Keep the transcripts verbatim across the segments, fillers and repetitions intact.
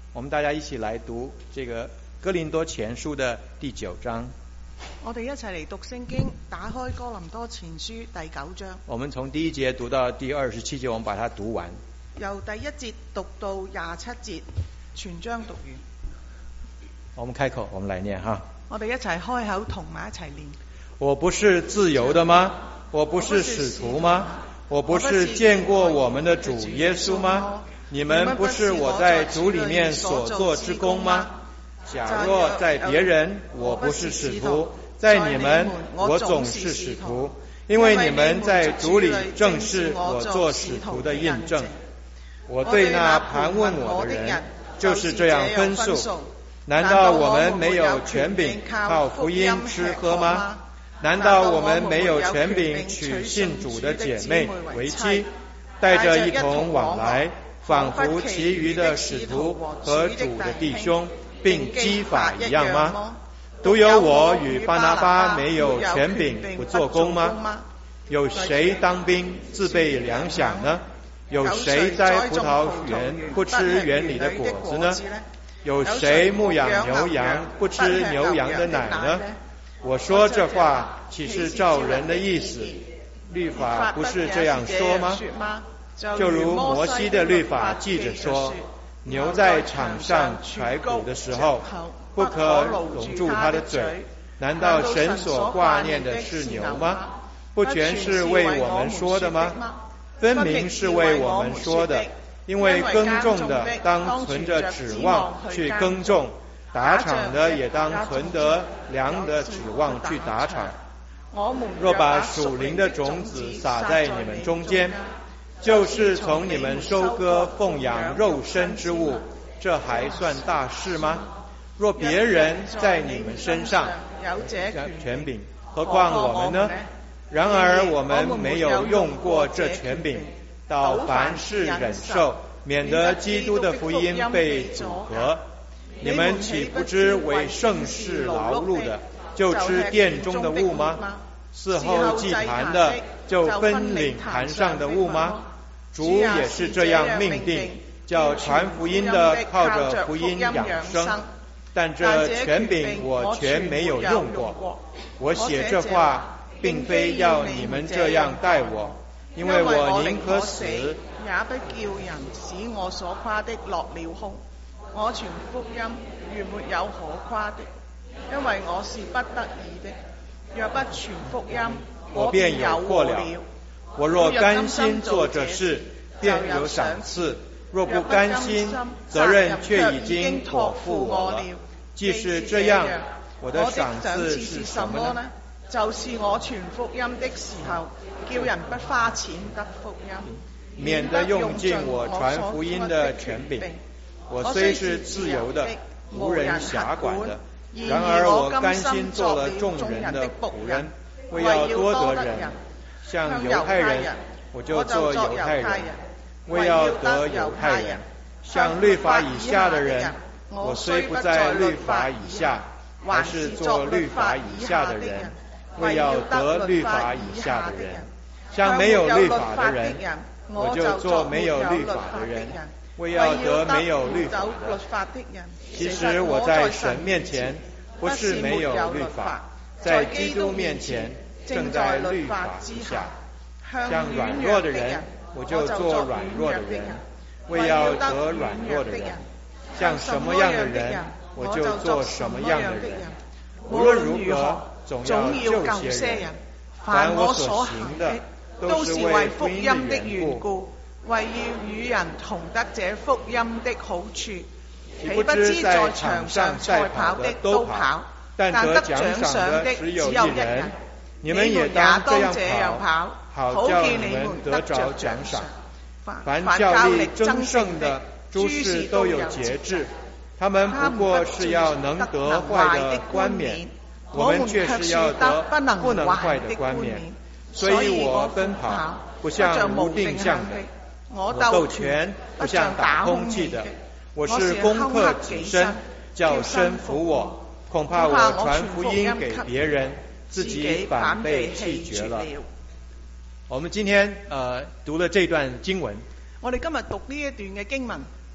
我们大家一起来读这个哥林多前書的第九章。 我哋一齊嚟讀聖經，打開哥林多前書第九章。 我們從第一節讀到第二十七節，我們把它讀完。 由第一節讀到廿七節，全章讀完。 我們開口，我們來念哈。 我哋一齊開口，同埋一齊念。 我不是自由的嗎？我不是使徒嗎？我不是見過我們的主耶穌嗎？你們不是我在主裡面所做之功嗎？假若在別人，我不是使徒，在你們，我總是使徒，因為你們在主裡正是我做使徒的印證。我對那盤問我的人，就是這樣分數。難道我們沒有權柄靠福音吃喝嗎？難道我們沒有權柄娶信主的姐妹為妻，帶着一同往來，仿佛其餘的使徒和主的弟兄並基法一樣嗎？獨有我與巴拿巴沒有權柄不做工嗎？有誰當兵自備糧餉呢？有誰在葡萄園不吃園裡的果子呢？有誰牧養牛羊不吃牛羊的奶呢？我說這話豈是照人的意思？律法不是這樣說嗎？就如摩西的律法記着說，牛在場上踹骨的時候，不可攏住它的嘴。難道神所掛念的是牛嗎？不全是為我們說的嗎？分明是為我們說的，因為耕種的當存着指望去耕種，打場的也當存得糧的指望去打場。若把屬靈的種子撒在你們中間，就是從你們收割奉養肉身之物，這還算大事嗎？若別人在你們身上有權柄，何況我們呢？然而我們沒有用過這權柄，倒凡事忍受，免得基督的福音被阻隔。你們豈不知為聖事勞碌的，就吃殿中的物嗎？伺候祭壇的，就分領壇上的物嗎？主也是這樣命定，叫傳福音的靠着福音養生。但這權柄我全沒有用過。我寫這話並非要你們這樣待我，因為我寧可死， 也不叫人使我所誇的落了空。我傳福音原沒有可誇的，因為我是不得已的。若不傳福音， 我便有禍了。我若甘心做這事，便有賞賜；若不甘心，責任卻已經託付我了。既是這樣，我的賞賜是什麼呢？ 就是我傳福音的時候，叫人不花錢得福音， 免得用盡我傳福音的權柄。我雖是自由的，無人轄管的，然而我甘心做了眾人的僕人，為要多得人。像猶太人，我就做猶太人，為要得猶太人。像律法以下的人，我雖不在律法以下，還是做律法以下的人，為要得律法以下的人。像沒有律法的人，我就做沒有律法的人，為要得沒有律法的人。其實我在神面前不是沒有律法，在基督面前正在律法之下。像軟弱的人，我就做軟弱的人，為要得軟弱的人。像什麼樣的人，我就做什麼樣的人。無論如何，總要救些人。凡我所行的，都是為福音的緣故，為要與人同得這福音的好處。豈不知在場上賽跑的都跑，但得獎賞的只有一人。你們也當這樣跑，好叫你們得着獎賞。凡效力爭勝的，諸事都有節制，他們不過是要能得壞的冠冕，我們卻是要得不能壞的冠冕。所以我奔跑不像無定向的，我鬥拳不像打空氣的，我是攻克己身，叫身服我。恐怕我傳福音給別人，自己反被棄絕了。我們今天呃讀了這段經文， 我哋今日讀呢一段嘅經文。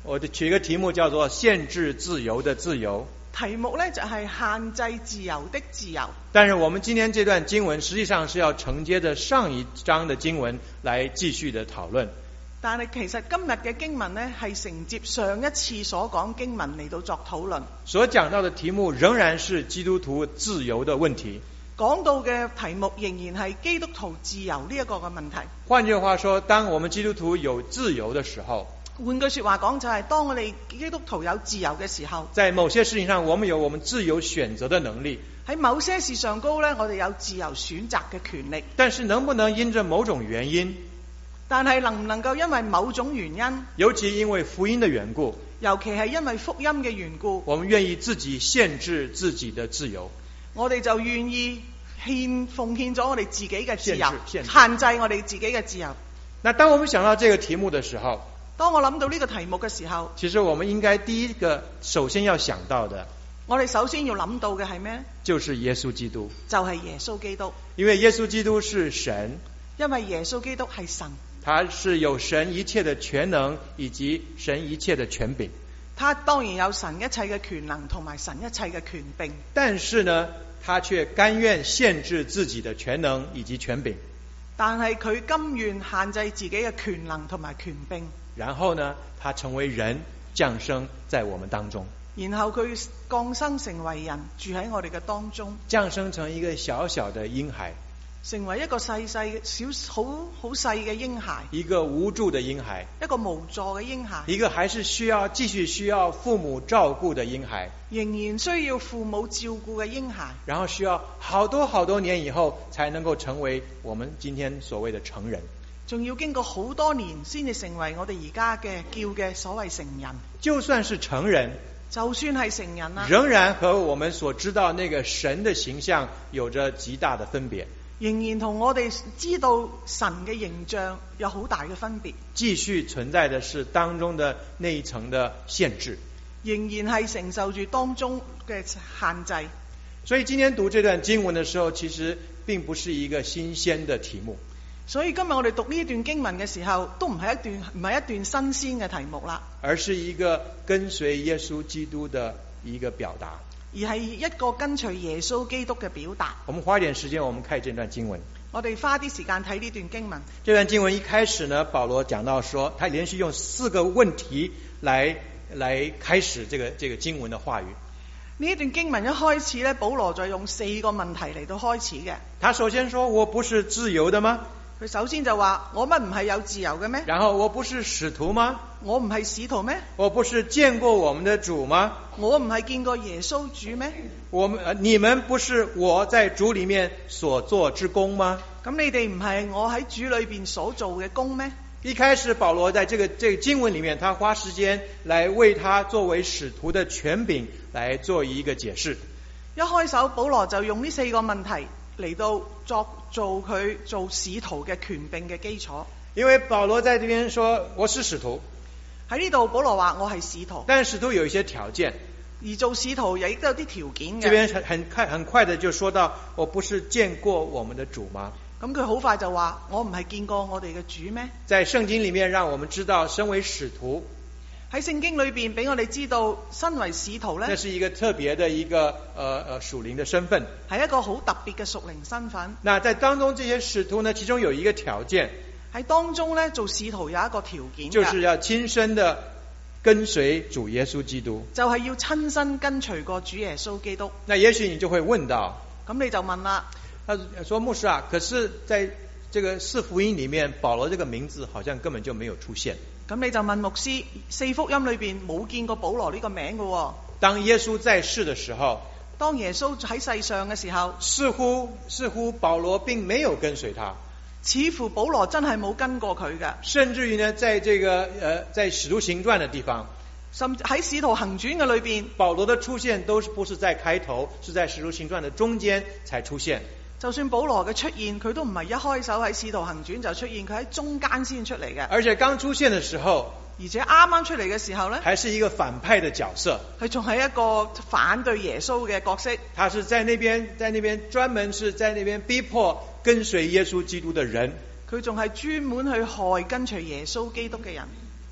我的取一個題目叫做限制自由的自由。 題目呢就係限制自由的自由。 但是我們今天這段經文實際上是要承接着上一章的經文來繼續的討論。 但係其實今日嘅經文呢係承接上一次所講經文嚟到作討論。 所講到的題目仍然是基督徒自由的問題。 講到嘅題目仍然係基督徒自由呢一個嘅問題。 換句話說，當我們基督徒有自由的時候， 換句說話講就係當我哋基督徒有自由嘅時候， 在某些事情上我們有我們自由選擇的能力。 喺某些事上高呢，我哋有自由選擇嘅權力。 但是能不能因着某種原因， 但係能唔能夠因為某種原因， 尤其因為福音的緣故， 尤其係因為福音嘅緣故， 我們願意自己限制自己的自由， 我哋就願意獻奉獻咗我哋自己嘅自由， 限制， 限制我哋自己嘅自由。 那當我們想到這個題目的時候， 當我諗到呢個題目嘅時候， 其實我們應該第一個首先要想到的， 我哋首先要諗到嘅係咩？ 就是耶穌基督。 就係耶穌基督。 因為耶穌基督是神， 因為耶穌基督係神， 他是有神一切的全能以及神一切的權柄。 他當然有神一切嘅權能同埋神一切嘅權柄， 但是呢，他卻甘願限制自己的權能以及權柄。 但係佢甘願限制自己嘅權能同埋權柄。 然後呢，他成為人降生在我們當中。 然後佢降生成為人，住喺我哋嘅當中， 降生成一個小小的嬰孩， 成為一個細細小好好細嘅嬰孩， 一個無助的嬰孩， 一個無助嘅嬰孩， 一個還是需要繼續需要父母照顧的嬰孩， 仍然需要父母照顧嘅嬰孩， 然後需要好多好多年以後才能夠成為我們今天所謂的成人， 仲要經過好多年先至成為我哋而家嘅叫嘅所謂成人。 就算是成人， 就算係成人啦， 仍然和我們所知道那個神的形象有着極大的分別， 仍然同我哋知道神嘅形象有好大嘅分別。 繼續存在的是當中的那一層的限制， 仍然係承受住當中嘅限制。 所以今天讀這段經文的時候，其實並不是一個新鮮的題目。 所以今日我哋讀呢一段經文嘅時候，都唔係一段唔係一段新鮮嘅題目啦， 而是一個跟隨耶穌基督的一個表達， 而係一個跟隨耶穌基督嘅表達。 我們花一點時間，我們看這段經文。 我哋花啲時間睇呢段經文。 這段經文一開始呢，保羅講到說，他連續用四個問題來來開始這個這個經文的話語。 呢一段經文一開始呢，保羅就用四個問題嚟到開始嘅。 他首先說，我不是自由的嗎？ 佢首先就話，我乜唔係有自由嘅咩？ 然後，我不是使徒嗎？ 我唔係使徒咩？ 我不是見過我們的主嗎？ 我唔係見過耶穌主咩？ 我們、呃、你們不是我在主裏面所做之工嗎？ 咁你哋唔係我喺主裏邊所做嘅工咩？ 一開始保羅在這個這個經文裏面，他花時間來為他作為使徒的權柄來做一個解釋。 一開手保羅就用呢四個問題嚟到作做佢做使徒嘅權柄嘅基礎。 因為保羅在這邊說我是使徒， 喺呢度保羅話我係使徒， 但使徒有一些條件， 而做使徒亦都有啲條件嘅。 這邊很很快很快的就說到，我不是見過我們的主嗎？ 咁佢好快就話，我唔係見過我哋嘅主咩？ 在聖經裏面讓我們知道，身為使徒， 喺聖經裏邊俾我哋知道，身為使徒呢， 那是一個特別的一個呃呃屬靈的身份， 係一個好特別嘅屬靈身份。 那在當中這些使徒呢，其中有一個條件， 喺當中呢，做使徒有一個條件， 就是要親身的跟隨主耶穌基督， 就係要親身跟隨過主耶穌基督。 那也許你就會問到， 咁你就問啦， 他說牧師啊，可是在這個四福音裏面，保羅這個名字好像根本就沒有出現。 咁你就問牧師，四福音裏邊冇見過保羅呢個名嘅。 當耶穌在世的時候， 當耶穌喺世上嘅時候， 似乎似乎保羅並沒有跟隨他， 似乎保羅真係冇跟過佢嘅。 甚至於呢，在這個呃在使徒行傳的地方， 甚至喺使徒行傳嘅裏邊， 保羅的出現都是不是在開頭，是在使徒行傳的中間才出現。 就算保羅嘅出現，佢都唔係一開手喺使徒行傳就出現，佢喺中間先出嚟嘅。 而且剛出現的時候， 而且啱啱出嚟嘅時候呢， 還是一個反派的角色， 佢仲係一個反對耶穌嘅角色。 他是在那邊在那邊專門是在那邊逼迫跟隨耶穌基督的人。 佢仲係專門去害跟隨耶穌基督嘅人。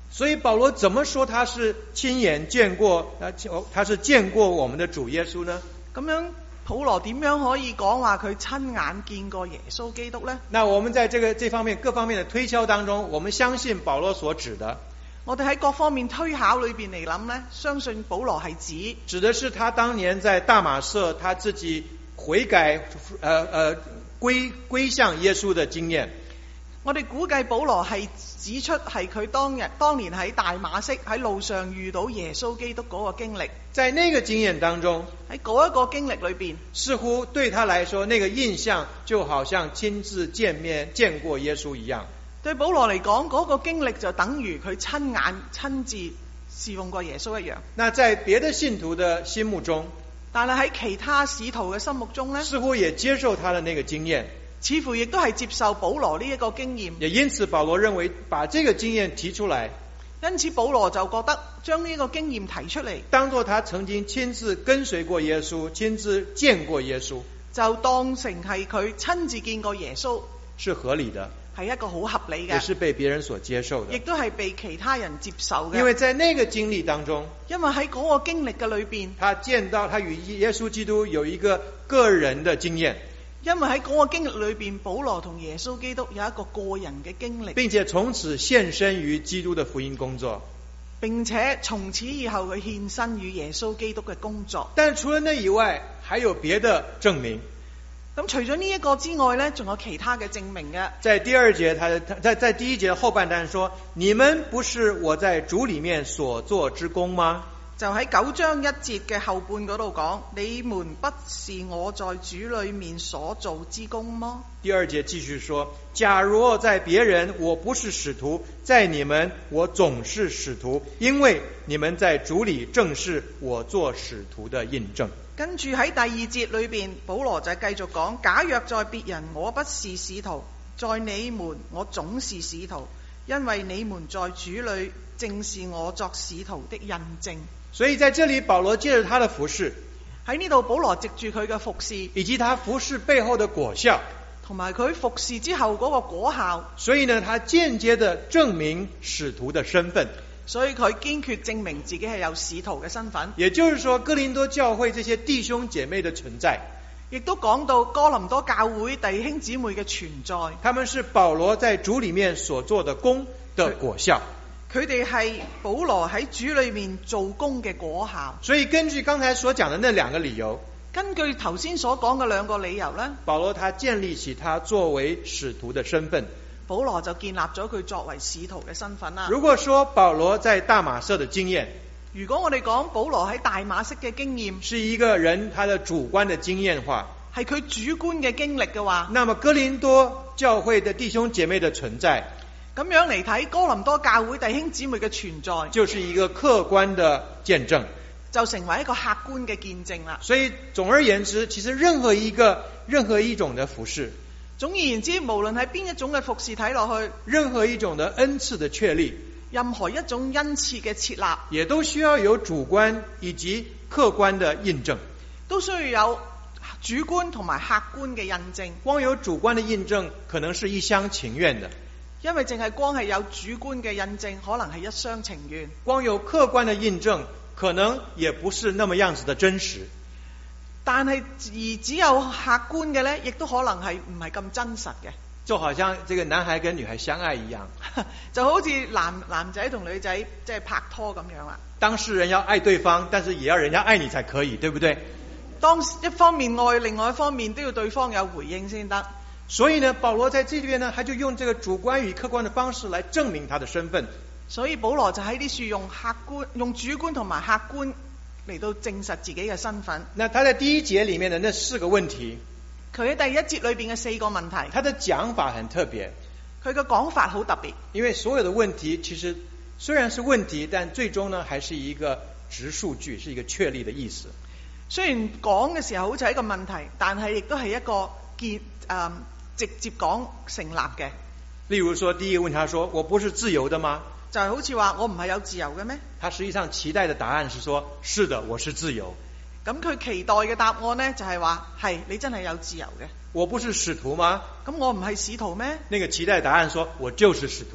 所以保羅怎麼說他是親眼見過，他是見過我們的主耶穌呢？ 咁樣保羅點樣可以講話佢親眼見過耶穌基督呢？ 那我們在這個這方面各方面的推敲當中，我們相信保羅所指的， 我哋喺各方面推考裏邊嚟諗呢，相信保羅係指指的是他當年在大馬色他自己悔改，呃呃歸歸向耶穌的經驗。 我哋估計保羅係指出係佢當日當年喺大馬色喺路上遇到耶穌基督嗰個經歷。 在那個經驗當中， 喺嗰一個經歷裏邊， 似乎對他來說，那個印象就好像親自見面見過耶穌一樣。 對保羅嚟講，嗰個經歷就等於佢親眼親自侍奉過耶穌一樣。 那在別的信徒的心目中， 但係喺其他使徒嘅心目中呢， 似乎也接受他的那個經驗， 似乎亦都係接受保羅呢一個經驗。 也因此保羅認為把這個經驗提出來， 因此保羅就覺得將呢個經驗提出嚟， 當作他曾經親自跟隨過耶穌，親自見過耶穌， 就當成係佢親自見過耶穌， 是合理的， 係一個好合理嘅， 也是被別人所接受的， 亦都係被其他人接受嘅。 因為在那個經歷當中， 因為喺嗰個經歷嘅裏邊， 他見到他與耶穌基督有一個個人的經驗， 因為喺嗰個經歷裏邊，保羅同耶穌基督有一個個人嘅經歷， 並且從此獻身於基督的福音工作， 並且從此以後佢獻身於耶穌基督嘅工作。 但除了那以外，還有別的證明。 咁除咗呢一個之外呢，仲有其他嘅證明嘅。 在第二節，他在在第一節後半段說：你們不是我在主裏面所做之工嗎？ 就喺九章一節嘅後半嗰度講：你們不是我在主裏面所做之工嗎？ 第二節繼續說：假若在別人我不是使徒，在你們我總是使徒，因為你們在主裏正是我做使徒的印證。 跟住喺第二節裏邊，保羅就繼續講：假若在別人我不是使徒，在你們我總是使徒，因為你們在主裏正是我作使徒的印證。 所以在這裏保羅借着他的服事， 喺呢度保羅藉住佢嘅服事， 以及他服事背後的果效， 同埋佢服事之後嗰個果效， 所以呢，他間接的證明使徒的身份。 所以佢堅決證明自己係有使徒嘅身份。 也就是說，哥林多教會這些弟兄姐妹的存在， 亦都講到哥林多教會弟兄姊妹嘅存在， 他們是保羅在主裏面所做的工的果效。 佢哋係保羅喺主裏面做工嘅果效。 所以根據剛才所講的那兩個理由， 根據頭先所講嘅兩個理由呢， 保羅他建立起他作為使徒的身份。 保羅就建立咗佢作為使徒嘅身份啦。 如果說保羅在大馬色的經驗， 如果我哋講保羅喺大馬色嘅經驗是一個人他的主觀的經驗化， 係佢主觀嘅經歷嘅話， 那麼哥林多教會的弟兄姐妹的存在， 咁樣嚟睇哥林多教會弟兄姊妹嘅存在， 就是一個客觀的見證， 就成為一個客觀嘅見證啦。 所以總而言之，其實任何一個任何一種的服事， 總而言之，無論係邊一種嘅服侍睇落去， 任何一種的恩賜的確立， 任何一種恩賜嘅設立， 也都需要有主觀以及客觀的印證， 都需要有主觀同埋客觀嘅印證。 光有主觀的印證，可能是一廂情願的， 因為淨係光係有主觀嘅印證，可能係一廂情願。 光有客觀的印證，可能也不是那麼樣子的真實。 但係而只有客觀嘅呢，亦都可能係唔係咁真實嘅。 就好像這個男孩跟女孩相愛一樣， 就好似男男仔同女仔即係拍拖咁樣啦。 當事人要愛對方，但是也要人家愛你才可以，對不對？ 當一方面愛，另外一方面都要對方有回應先得。 所以呢，保羅在這邊呢，他就用這個主觀與客觀的方式來證明他的身份。 所以保羅就喺呢處用客觀、用主觀同埋客觀嚟到證實自己嘅身份。 那他在第一節裏面的那四個問題， 佢喺第一節裏邊嘅四個問題， 他的講法很特別。 佢嘅講法好特別， 因為所有的問題其實雖然是問題，但最終呢，還是一個直述句，是一個確立的意思。 雖然講嘅時候好似係一個問題，但係亦都係一個結誒、呃、直接講成立嘅。 例如說，第一個問他說：我不是自由的嗎？ 就係好似話我唔係有自由嘅咩？ 他實際上期待的答案是說：是的，我是自由。 咁佢期待嘅答案呢，就係話係你真係有自由嘅。 我不是使徒嗎？ 咁我唔係使徒咩？ 那個期待答案說：我就是使徒。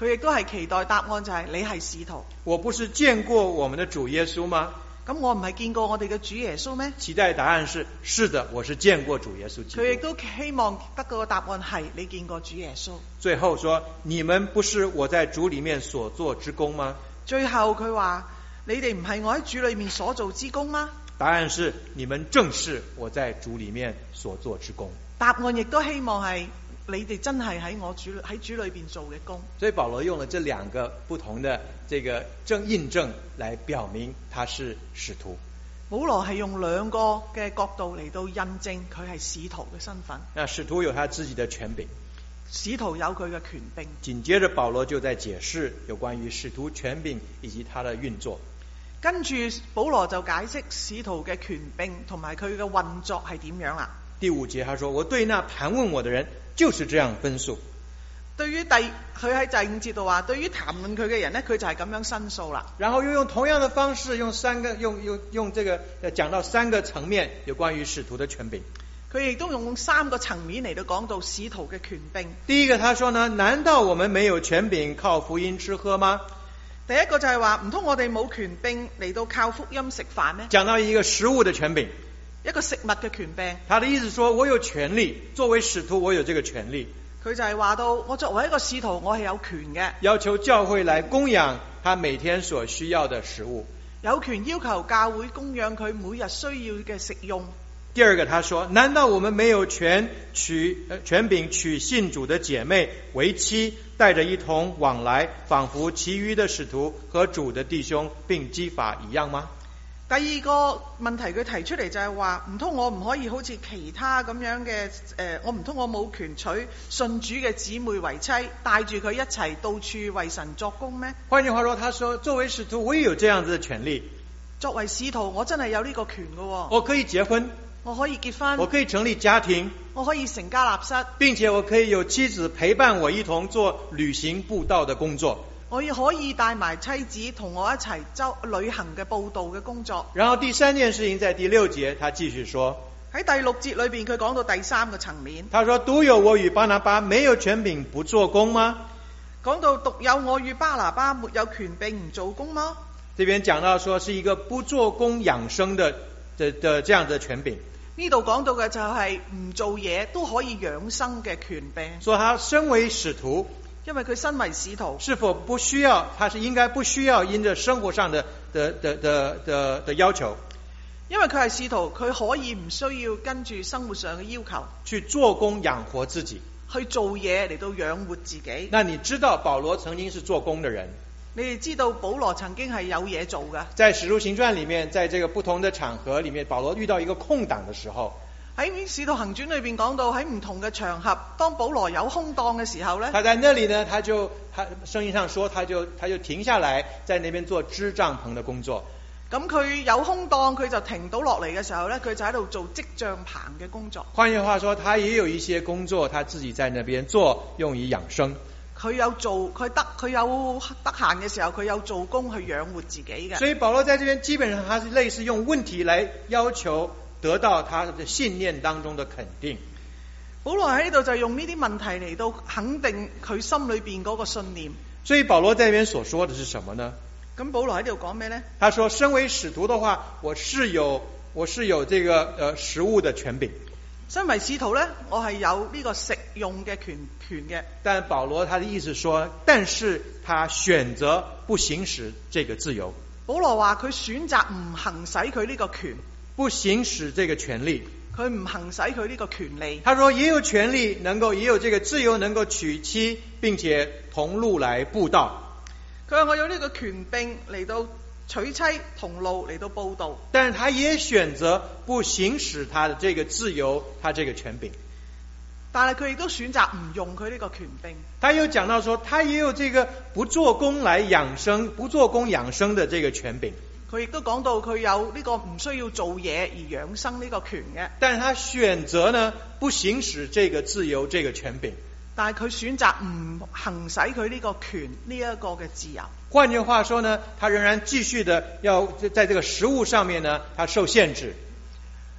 佢亦都係期待答案就係你係使徒。 我不是見過我們的主耶穌嗎？ 咁我唔係見過我哋嘅主耶穌咩？ 期待答案是是的，我是見過主耶穌基督。 佢亦都希望得到嘅答案係你見過主耶穌。 最後說，你們不是我在主裡面所做之工嗎？ 最後佢話，你哋唔係我喺主裡面所做之工嗎？ 答案是，你們正是我在主裡面所做之工。 答案亦都希望係你哋真係喺我主喺主裏邊做嘅工。 所以保羅用了這兩個不同的這個證印證來表明他是使徒。 保羅係用兩個嘅角度嚟到印證佢係使徒嘅身份。 那使徒有他自己的權柄， 使徒有佢嘅權柄。 緊接着保羅就在解釋有關於使徒權柄以及他的運作。 跟住保羅就解釋使徒嘅權柄同埋佢嘅運作係點樣啦。 第五節他說，我對那盤問我的人就是這樣分數。 對於第佢喺第五節度話，對於談論佢嘅人呢，佢就係咁樣申訴啦。 然後又用同樣的方式，用三個用用用這個講到三個層面有關於使徒的權柄。 佢亦都用三個層面嚟到講到使徒嘅權柄。 第一個他說呢，難道我們沒有權柄靠福音吃喝嗎？ 第一個就係話，唔通我哋冇權柄嚟到靠福音食飯咩？ 講到一個食物的權柄， 一個食物嘅權柄。 他的意思說，我有權利，作為使徒我有這個權利。 佢就係話到，我作為一個使徒，我係有權嘅， 要求教會來供養他每天所需要的食物， 有權要求教會供養佢每日需要嘅食用。 第二個他說，難道我們沒有權取權柄娶信主的姐妹為妻，帶着一同往來，仿佛其餘的使徒和主的弟兄並基法一樣嗎？ 第二個問題佢提出嚟就係話，唔通我唔可以好似其他咁樣嘅誒、呃，我唔通我冇權娶信主嘅姊妹為妻，帶住佢一齊到處為神作工咩？ 換句話說，他說作為使徒我也有這樣子的權利。 作為使徒我真係有呢個權㗎喎， 我可以結婚， 我可以結婚， 我可以成立家庭， 我可以成家立室，並且我可以有妻子陪伴我一同做旅行佈道的工作。 我亦可以帶埋妻子同我一齊周旅行嘅佈道嘅工作。 然後第三件事情在第六節，他繼續說， 喺第六節裏邊佢講到第三個層面。他說，獨有我與巴拿巴沒有權柄不做工嗎？ 講到獨有我與巴拿巴沒有權柄唔做工嗎？ 這邊講到說是一個不做工養生的的的這樣的權柄。 呢度講到嘅就係唔做嘢都可以養生嘅權柄。 說他身為使徒， 因為佢身為使徒， 是否不需要？他是應該不需要因着生活上的的的的的的要求， 因為佢係使徒，佢可以唔需要跟住生活上嘅要求去做工養活自己， 去做嘢嚟到養活自己。 那你知道保羅曾經是做工的人？ 你哋知道保羅曾經係有嘢做㗎。 在使徒行傳裡面，在這個不同的場合裡面，保羅遇到一個空檔的時候， 喺使徒行傳裏邊講到喺唔同嘅場合，當保羅有空檔嘅時候呢， 他在那裡呢，他就他聖經上說，他就他就停下來，在那邊做織帳篷的工作。 咁佢有空檔，佢就停到落嚟嘅時候呢，佢就喺度做織帳篷嘅工作。 換句話說，他也有一些工作，他自己在那邊做，用以養生。 佢有做，佢得佢有得閒嘅時候，佢有做工去養活自己嘅。 所以保羅在這邊基本上，他是類似用問題來要求得到他的信念當中的肯定。 保羅喺呢度就用呢啲問題嚟到肯定佢心裏邊嗰個信念。 所以保羅在這邊所說的是什麼呢？ 咁保羅喺呢度講咩呢？ 他說，身為使徒的話，我是有我是有這個呃食物的權柄。 身為使徒呢，我係有呢個食用嘅權權嘅。 但保羅他的意思說，但是他選擇不行使這個自由。 保羅話佢選擇唔行使佢呢個權， 不行使這個權利。 佢唔行使佢呢個權利。 他說也有權利，能夠也有這個自由，能夠娶妻，並且同路來佈道。 佢話我有呢個權柄嚟到娶妻同路嚟到佈道， 但是他也選擇不行使他的這個自由，他這個權柄。 但係佢亦都選擇唔用佢呢個權柄。 他又講到說，他也有這個不做工來養生、不做工養生的這個權柄。 佢亦都講到佢有呢個唔需要做嘢而養生呢個權嘅。 但是他選擇呢不行使這個自由、這個權柄。 但係佢選擇唔行使佢呢個權呢一個嘅自由。 換句話說呢，他仍然繼續的要在這個食物上面呢，他受限制。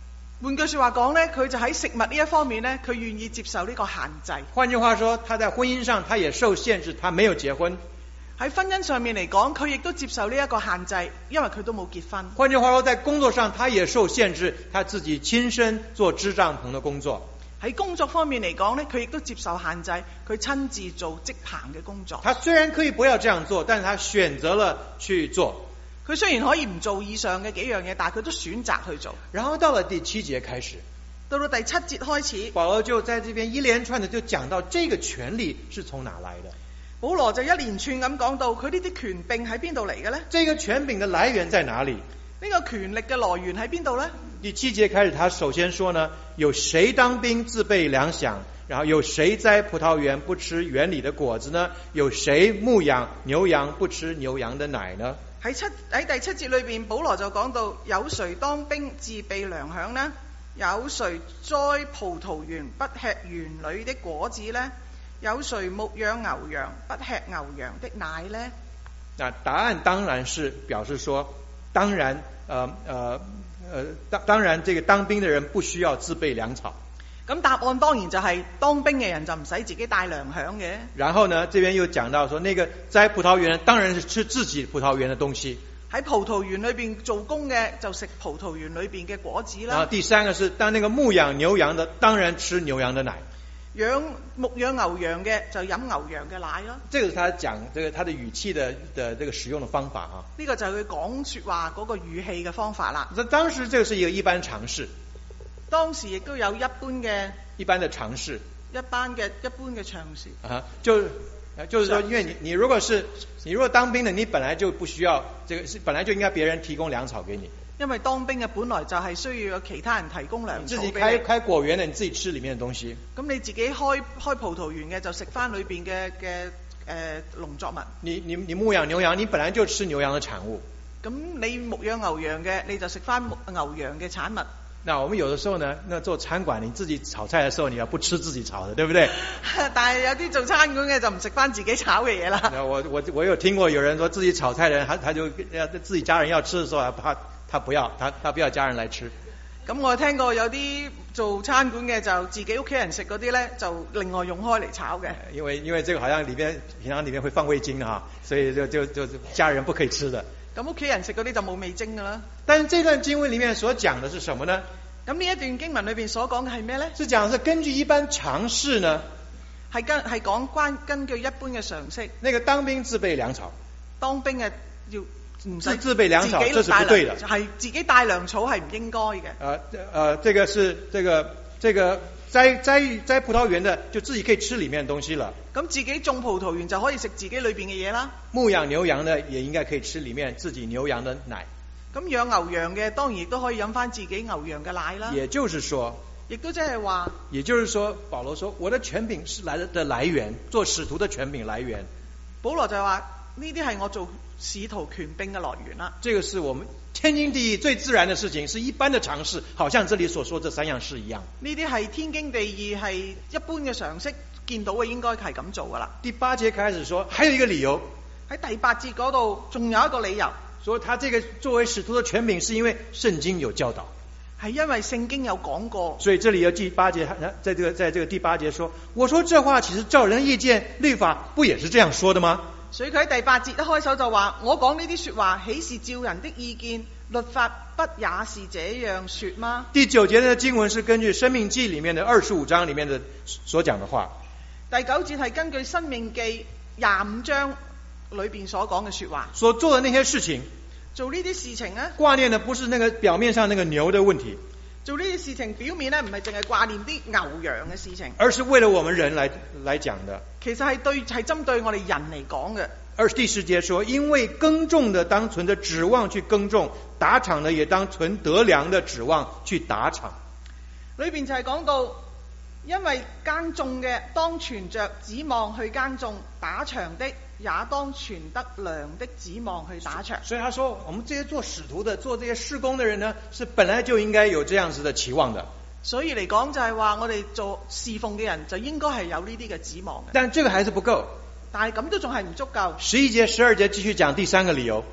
換句說話講咧，佢就喺食物呢一方面咧，佢願意接受呢個限制。 換句話說，他在婚姻上他也受限制，他沒有結婚。 喺婚姻上面嚟講，佢亦都接受呢一個限制，因為佢都冇結婚。 換句話說，在工作上他也受限制，他自己親身做織帳篷的工作。 喺工作方面嚟講咧，佢亦都接受限制，佢親自做織棚嘅工作。 他雖然可以不要這樣做，但是他選擇了去做。 佢雖然可以唔做以上嘅幾樣嘢，但係佢都選擇去做。 然後到了第七節開始， 到到第七節開始， 保羅就在這邊一連串的就講到這個權力是從哪來的。 保羅就一連串咁講到佢呢啲權柄喺邊度嚟嘅呢？ 這個權柄的來源在哪裡？ 呢個權力嘅來源喺邊度呢？ 第七節開始，他首先說呢，有誰當兵自備糧餉？然後有誰栽葡萄園不吃園裡的果子呢？有誰牧養牛羊不吃牛羊的奶呢？ 喺七喺第七節裏邊，保羅就講到有誰當兵自備糧餉呢？有誰栽葡萄園不吃園裡的果子呢？有誰牧養牛羊不吃牛羊的奶呢？ 那答案當然是表示說，當然，呃呃呃，當當然，這個當兵的人不需要自備糧草。 咁答案當然就係當兵嘅人就唔使自己帶糧餉嘅。 然後呢，這邊又講到說，那個栽葡萄園當然是吃自己葡萄園的東西。 喺葡萄園裏邊做工嘅就食葡萄園裏邊嘅果子啦。 然後第三個是，當那個牧養牛羊的，當然吃牛羊的奶。 養牧養牛羊嘅就飲牛羊嘅奶咯。 這個是他講這個他的語氣的的這個使用的方法啊。 呢個就係佢講說話嗰個語氣嘅方法啦。 那當時這個是一個一般常識。 當時亦都有一般嘅一般的常識， 一般嘅一般嘅常識啊，就就是說，因為你你如果是你如果當兵的，你本來就不需要這個，是本來就應該別人提供糧草給你。 因為當兵嘅本來就係需要有其他人提供糧草俾你。 自己開開果園的，你自己吃裏面的東西。 咁你自己開開葡萄園嘅就食翻裏邊嘅嘅誒農作物。 你你你牧養牛羊，你本來就吃牛羊的產物。 咁你牧養牛羊嘅，你就食翻牛羊嘅產物。 那我們有的時候呢，那做餐館，你自己炒菜的時候，你要不吃自己炒的，對不對？ 但係有啲做餐館嘅就唔食翻自己炒嘅嘢啦。 我我我有聽過有人說自己炒菜的人，他他就要自己家人要吃的時候，他他不要，他他不要家人來吃。 咁我聽過有啲做餐館嘅就自己屋企人食嗰啲咧，就另外用開嚟炒嘅。 因為因為這個好像裏邊平常裏面會放味精啊，所以就就就家人不可以吃的。 咁屋企人食嗰啲就冇味精噶啦。 但是這段經文裏面所講的是什麼呢？ 咁呢一段經文裏邊所講嘅係咩呢？ 是講是根據一般常識呢？ 係跟係講關根據一般嘅常識。 那個當兵自備糧草， 當兵嘅要唔使自備糧草，這是不對的。 係自己帶糧草係唔應該嘅。 呃呃，這個是這個這個栽栽栽葡萄園的，就自己可以吃裏面的東西了。 咁自己種葡萄園就可以食自己裏邊嘅嘢啦。 牧養牛羊的也應該可以吃裏面自己牛羊的奶。 咁養牛羊嘅當然亦都可以飲翻自己牛羊嘅奶啦。 也就是說， 亦都即係話， 也就是說，保羅說我的權柄是來的的來源，做使徒的權柄來源。 保羅就係話呢啲係我做使徒權柄嘅來源啦。 這個是我們天經地義最自然的事情，是一般的常識，好像這裏所說這三樣事一樣。 呢啲係天經地義，係一般嘅常識，見到嘅應該係咁做噶啦。 第八節開始說，還有一個理由， 喺第八節嗰度仲有一個理由。 說他這個作為使徒的權柄，是因為聖經有教導， 係因為聖經有講過。 所以這裏有第八節，在這個在這個第八節說，我說這話其實照人意見，律法不也是這樣說的嗎？ 所以佢喺第八節一開首就話，我講呢啲說話，豈是照人的意見，律法不也是這樣說嗎？ 第九節的經文是根據申命記裏面的二十五章裏面的所講的話。 第九節係根據申命記廿五章裏邊所講嘅說話， 所做的那些事情， 做呢啲事情呢， 掛念的不是那個表面上那個牛的問題， 做呢啲事情表面呢唔係淨係掛念啲牛羊嘅事情， 而是為了我們人來來講的。 其實係對係針對我哋人嚟講嘅。 而第十節說，因為耕種的當存着指望去耕種，打場的也當存得糧的指望去打場。 裏邊就係講到，因為耕種嘅當存着指望去耕種，打場的也當存得糧的指望去打場。 所以他說，我們這些做使徒的、做這些事工的人呢，是本來就應該有這樣子的期望的。 所以嚟講就係話，我哋做侍奉嘅人就應該係有呢啲嘅指望嘅。 但這個還是不夠， 但係咁都仲係唔足夠。 十一節、十二節繼續講第三個理由。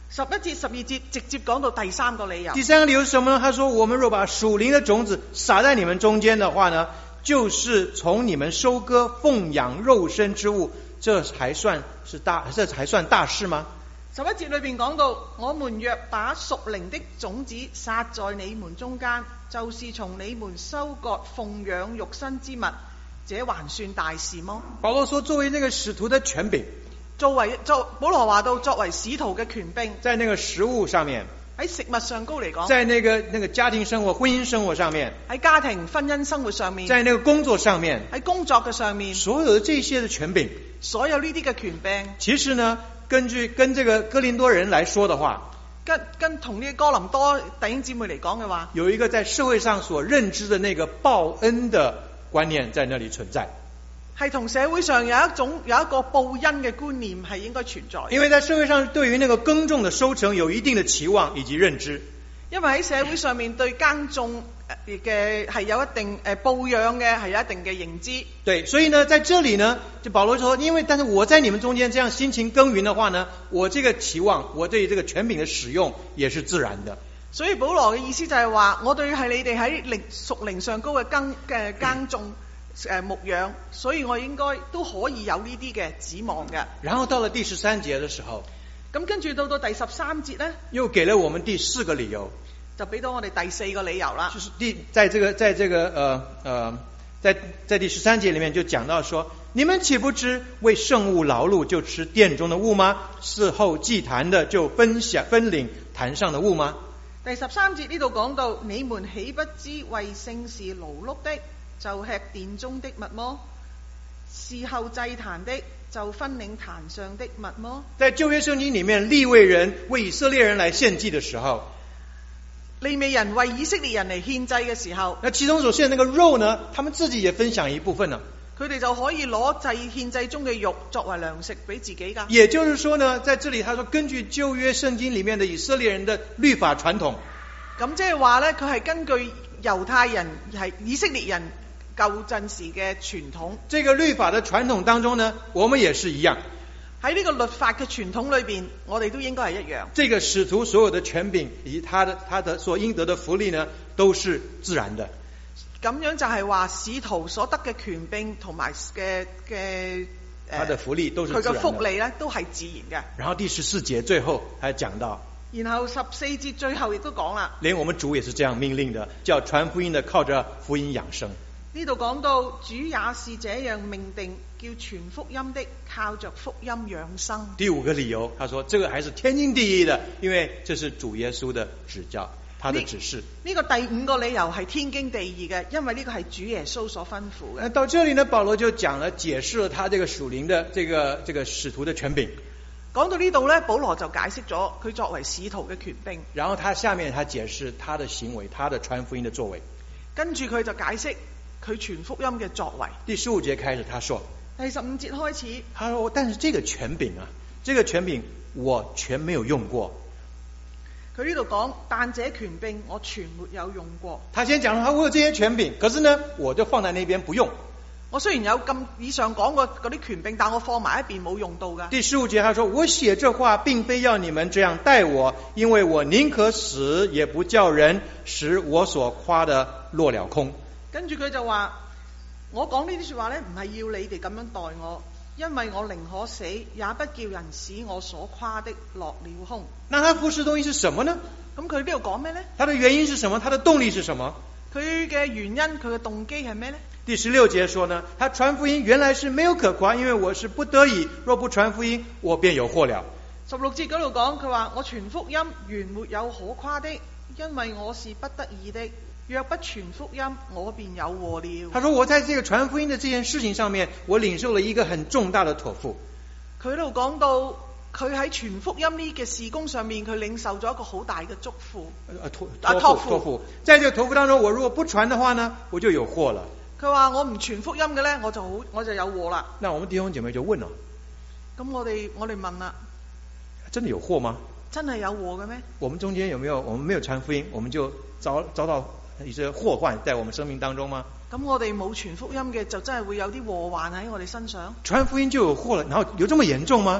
十一節、十二節直接講到第三個理由。 第三個理由是什麼呢？他說：我們若把屬靈的種子撒在你們中間的話呢，就是從你們收割奉養肉身之物，這還算是大，這還算大事嗎？ 十一節裏邊講到，我們若把屬靈的種子撒在你們中間，就是從你們收割奉養肉身之物，這還算大事麼？ 保羅說，作為那個使徒的權柄， 作為作保羅話到，作為使徒嘅權柄， 在那個食物上面， 喺食物上高嚟講， 在那個那個家庭生活、婚姻生活上面， 喺家庭婚姻生活上面， 在那個工作上面， 喺工作嘅上面， 所有的這些的權柄， 所有呢啲嘅權柄， 其實呢，根據跟這個哥林多人來說的話， 跟跟同呢個哥林多弟兄姊妹嚟講嘅話， 有一個在社會上所認知的那個報恩的觀念在那裡存在， 係同社會上有一種有一個報恩嘅觀念係應該存在。 因為在社會上對於那個耕種的收成有一定的期望以及認知。 因為喺社會上面對耕種嘅係有一定誒報養嘅係有一定嘅認知。 對，所以呢，在這裡呢，就保羅說，因為但是我在你們中間這樣辛勤耕耘的話呢，我這個期望，我對這個權柄的使用也是自然的。 所以保羅嘅意思就係話，我對係你哋喺靈屬靈上高嘅耕嘅耕種誒牧養，所以我應該都可以有呢啲嘅指望嘅。 然後到了第十三節的時候， 咁跟住到到第十三節呢， 又給了我們第四個理由， 就俾到我哋第四個理由啦。 就是第在這個在這個呃呃在在第十三節裡面就講到說，你們豈不知為聖物勞碌就吃殿中的物嗎？伺候祭壇的就分享分領壇上的物嗎？ 第十三節呢度講到，你們豈不知為聖事勞碌的就吃殿中的物麼？伺候祭壇的就分領壇上的物麼？在舊約聖經裡面，利未人為以色列人來獻祭的時候， 利未人為以色列人嚟獻祭嘅時候， 那其中所獻的那個肉呢，他們自己也分享一部分呢。 佢哋就可以攞祭獻祭中嘅肉作為糧食俾自己噶。 也就是說呢，在這裡他說，根據舊約聖經裡面的以色列人的律法傳統， 咁即係話呢，佢係根據猶太人係以色列人舊陣時嘅傳統。 這個律法的傳統當中呢，我們也是一樣。 喺呢個律法嘅傳統裏邊，我哋都應該係一樣。 這個使徒所有的權柄以及他的他的所應得的福利呢，都是自然的。 咁樣就係話使徒所得嘅權柄同埋嘅嘅他的福利都是自然的。佢嘅福利咧都係自然嘅。 然後第十四節最後還講到， 然後十四節最後亦都講啦， 連我們主也是這樣命令的，叫傳福音的靠着福音養生。 呢度講到主也是這樣命定，叫傳福音的靠着福音養生。 第五個理由，他說這個還是天經地義的，因為這是主耶穌的指教，他的指示。 呢、這個第五個理由係天經地義嘅，因為呢個係主耶穌所吩咐嘅。 到這裡呢，保羅就講了解釋了他這個屬靈的這個這個使徒的權柄。 講到呢度呢，保羅就解釋咗佢作為使徒嘅權柄。 然後他下面他解釋他的行為，他的傳福音的作為。 跟住佢就解釋佢傳福音嘅作為。 第十五節開始，他說， 第十五節開始， 他說，但是這個權柄啊，這個權柄我全沒有用過。 佢呢度講，但這權柄我全沒有用過。 他先講他我有這些權柄，可是呢，我就放在那邊不用。 我雖然有咁以上講過嗰啲權柄，但我放埋一邊冇用到㗎。 第十五節他說，我寫這話並非要你們這樣待我，因為我寧可死，也不叫人使我所誇的落了空。 跟住佢就話，我講呢啲說話呢，唔係要你哋咁樣待我，因為我寧可死，也不叫人使我所誇的落了空。 那他服侍東西是什麼呢？ 咁佢呢度講咩呢？ 他的原因是什麼？他的動力是什麼？ 佢嘅原因，佢嘅動機係咩呢？ 第十六節說呢，他傳福音原來是沒有可誇，因為我是不得已，若不傳福音，我便有禍了。 十六節嗰度講，佢話我傳福音原沒有可誇的，因為我是不得已的，若不傳福音，我便有禍了。 他說我在這個傳福音的這件事情上面，我領受了一個很重大的託付。 佢喺度講到佢喺傳福音呢嘅事工上面，佢領受咗一個好大嘅祝福。 啊託託付託付，在這個託付當中，我如果不傳的話呢，我就有禍了。 佢話我唔傳福音嘅呢，我就好我就有禍啦。 那我們弟兄姐妹就問了， 咁我哋我哋問啦， 真的有禍嗎？ 真係有禍嘅咩？ 我們中間有沒有我們沒有傳福音，我們就遭遭到一些禍患在我們生命當中嗎？ 咁我哋冇傳福音嘅，就真係會有啲禍患喺我哋身上。 傳福音就有禍了，然後有這麼嚴重嗎？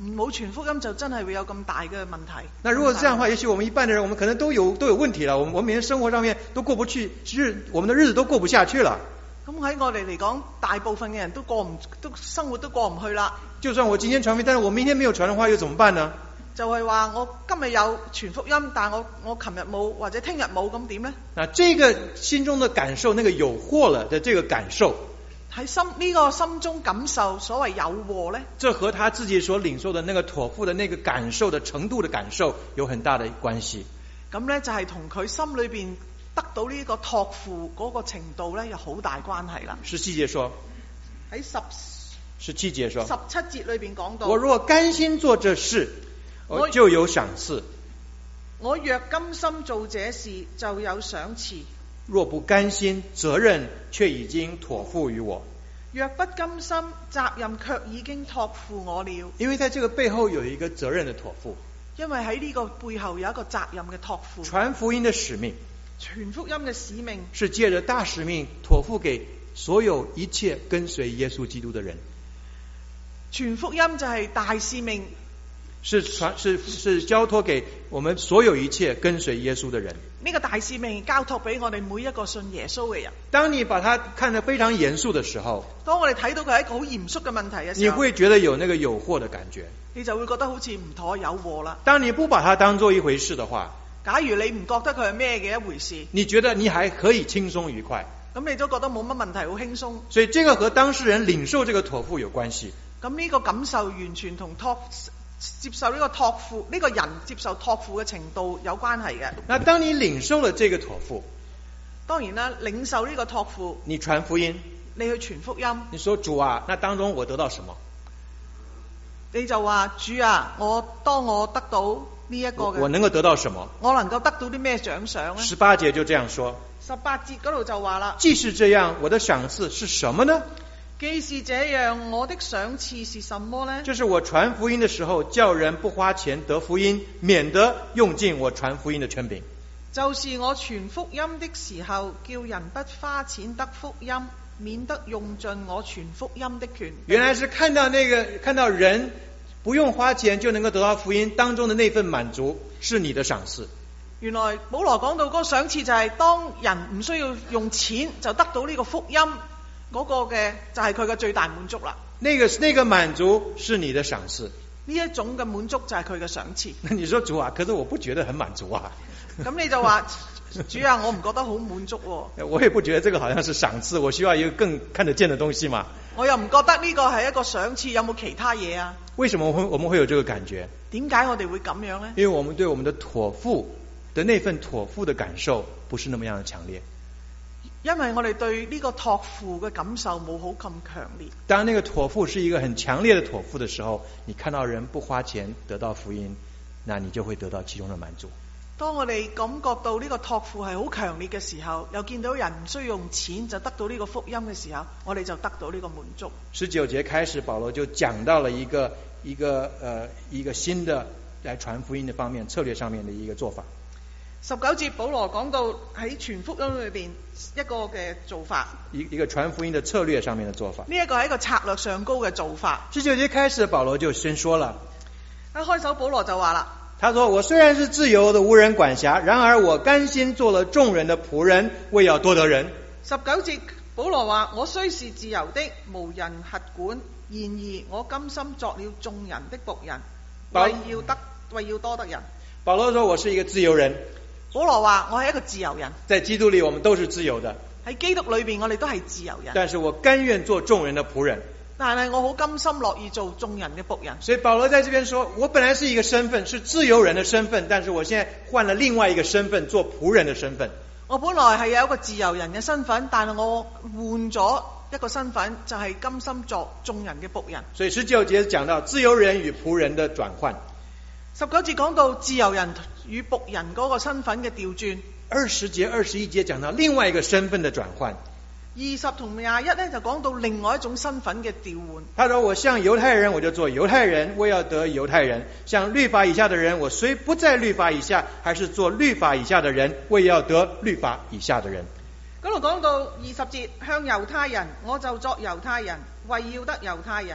冇傳福音就真係會有咁大嘅問題。 那如果是這樣的話，也許我們一半的人，我們可能都有都有問題了。我們我們每天生活上面都過不去，日我們的日子都過不下去了。 咁喺我哋嚟講，大部分嘅人都過唔都生活都過唔去啦。 就算我今天傳福音，但是我明天沒有傳的話，又怎麼辦呢？ 就係話我今日有傳福音，但我我琴日冇或者聽日冇，咁點呢？ 那這個心中的感受，那個有禍了的這個感受， 喺心呢、這個心中感受所謂有禍呢， 這和他自己所領受的那個託付的那個感受的程度的感受有很大的關係。 咁呢，就係同佢心裏邊得到呢個託付嗰個程度呢，有好大關係啦。 十七節說， 喺十十七節說， 十七節裏邊講到， 我若甘心做這事，我就有賞賜。 我若甘心做這事，就有賞賜。 若不甘心，責任卻已經託付於我。 若不甘心，責任卻已經託付我了。 因為在這個背後有一個責任的託付。 因為喺呢個背後有一個責任嘅託付。 傳福音的使命， 傳福音嘅使命是借着大使命託付給所有一切跟隨耶穌基督的人。 傳福音就係大使命。 是傳是是交託給我們所有一切跟隨耶穌的人。 呢個大使命交託俾我哋每一個信耶穌嘅人。 當你把它看得非常嚴肅的時候， 當我哋睇到佢係一個好嚴肅嘅問題嘅時候， 你會覺得有那個有禍的感覺， 你就會覺得好似唔妥有禍啦。 當你不把它當做一回事的話， 假如你唔覺得佢係咩嘅一回事， 你覺得你還可以輕鬆愉快， 咁你都覺得冇乜問題，好輕鬆。 所以這個和當事人領受這個託付有關係。 咁呢個感受完全同託接受呢個託付，呢、這個人接受託付嘅程度有關係嘅。 那當你領受了這個託付， 當然啦，領受呢個託付， 你傳福音， 你去傳福音， 你說主啊，那當中我得到什麼？ 你就話主啊，我當我得到呢一個嘅， 我能夠得到什麼？ 我能夠得到啲咩獎賞咧？ 十八節就這樣說。 十八節嗰度就話啦， 既是這樣，我的賞賜是什麼呢？ 既是這樣，我的賞賜是什麼呢？ 就是我傳福音的時候，叫人不花錢得福音，免得用盡我傳福音的權柄。 就是我傳福音的時候，叫人不花錢得福音，免得用盡我傳福音的權柄。 原來是看到那個看到人不用花錢就能夠得到福音當中的那份滿足，是你的賞賜。 原來保羅講到嗰個賞賜就係當人唔需要用錢就得到呢個福音。嗰個嘅就係佢嘅最大滿足啦。 那個那個滿足是你的賞賜， 呢一種嘅滿足就係佢嘅賞賜。 那你說主啊，可是我不覺得很滿足啊。 咁你就話主啊，我唔覺得好滿足喎。 我也不覺得這個好像是賞賜，我需要一個更看得見的東西嘛。 我又唔覺得呢個係一個賞賜，有冇其他嘢啊？ 為什麼我們我們會有這個感覺？ 點解我哋會咁樣呢？ 因為我們對我們的託付的那份託付的感受不是那麼樣的強烈。 因為我哋對呢個託付嘅感受冇好咁強烈。 當那個託付是一個很強烈的託付的時候，你看到人不花錢得到福音，那你就會得到其中的滿足。 當我哋感覺到呢個託付係好強烈嘅時候，又見到人唔需要用錢就得到呢個福音嘅時候，我哋就得到呢個滿足。 十九節開始，保羅就講到了一個一個呃一個新的來傳福音的方面策略上面的一個做法。 十九節保羅講到喺傳福音裏邊一個嘅做法， 一一個傳福音的策略上面的做法。 呢一個係一個策略上高嘅做法。 十九節開始，保羅就先說了， 一開首保羅就話啦， 他說：我雖然是自由的，無人管轄，然而我甘心做了眾人的僕人，為要多得人。 十九節保羅話：我雖是自由的，無人轄管，然而我甘心作了眾人的僕人，為要得為要多得人。 保羅說：我是一個自由人。 保羅話：我係一個自由人。 在基督裏，我們都是自由的。 喺基督裏邊，我哋都係自由人。 但是我甘願做眾人的僕人。 但係我好甘心樂意做眾人嘅僕人。 所以保羅在這邊說：我本來是一個身份，是自由人的身份，但是我現在換了另外一個身份，做僕人的身份。 我本來係有一個自由人嘅身份，但係我換咗一個身份，就係甘心作眾人嘅僕人。 所以十九節講到自由人與僕人的轉換。 十九節講到自由人與僕人嗰個身份嘅調轉。 二十節、二十一節講到另外一個身份的轉換。 二十同廿一咧就講到另外一種身份嘅調換。 他說：我像猶太人，我就做猶太人，為要得猶太人；像律法以下的人，我雖不在律法以下，還是做律法以下的人，為要得律法以下的人。 嗰度講到二十節，向猶太人，我就作猶太人，為要得猶太人；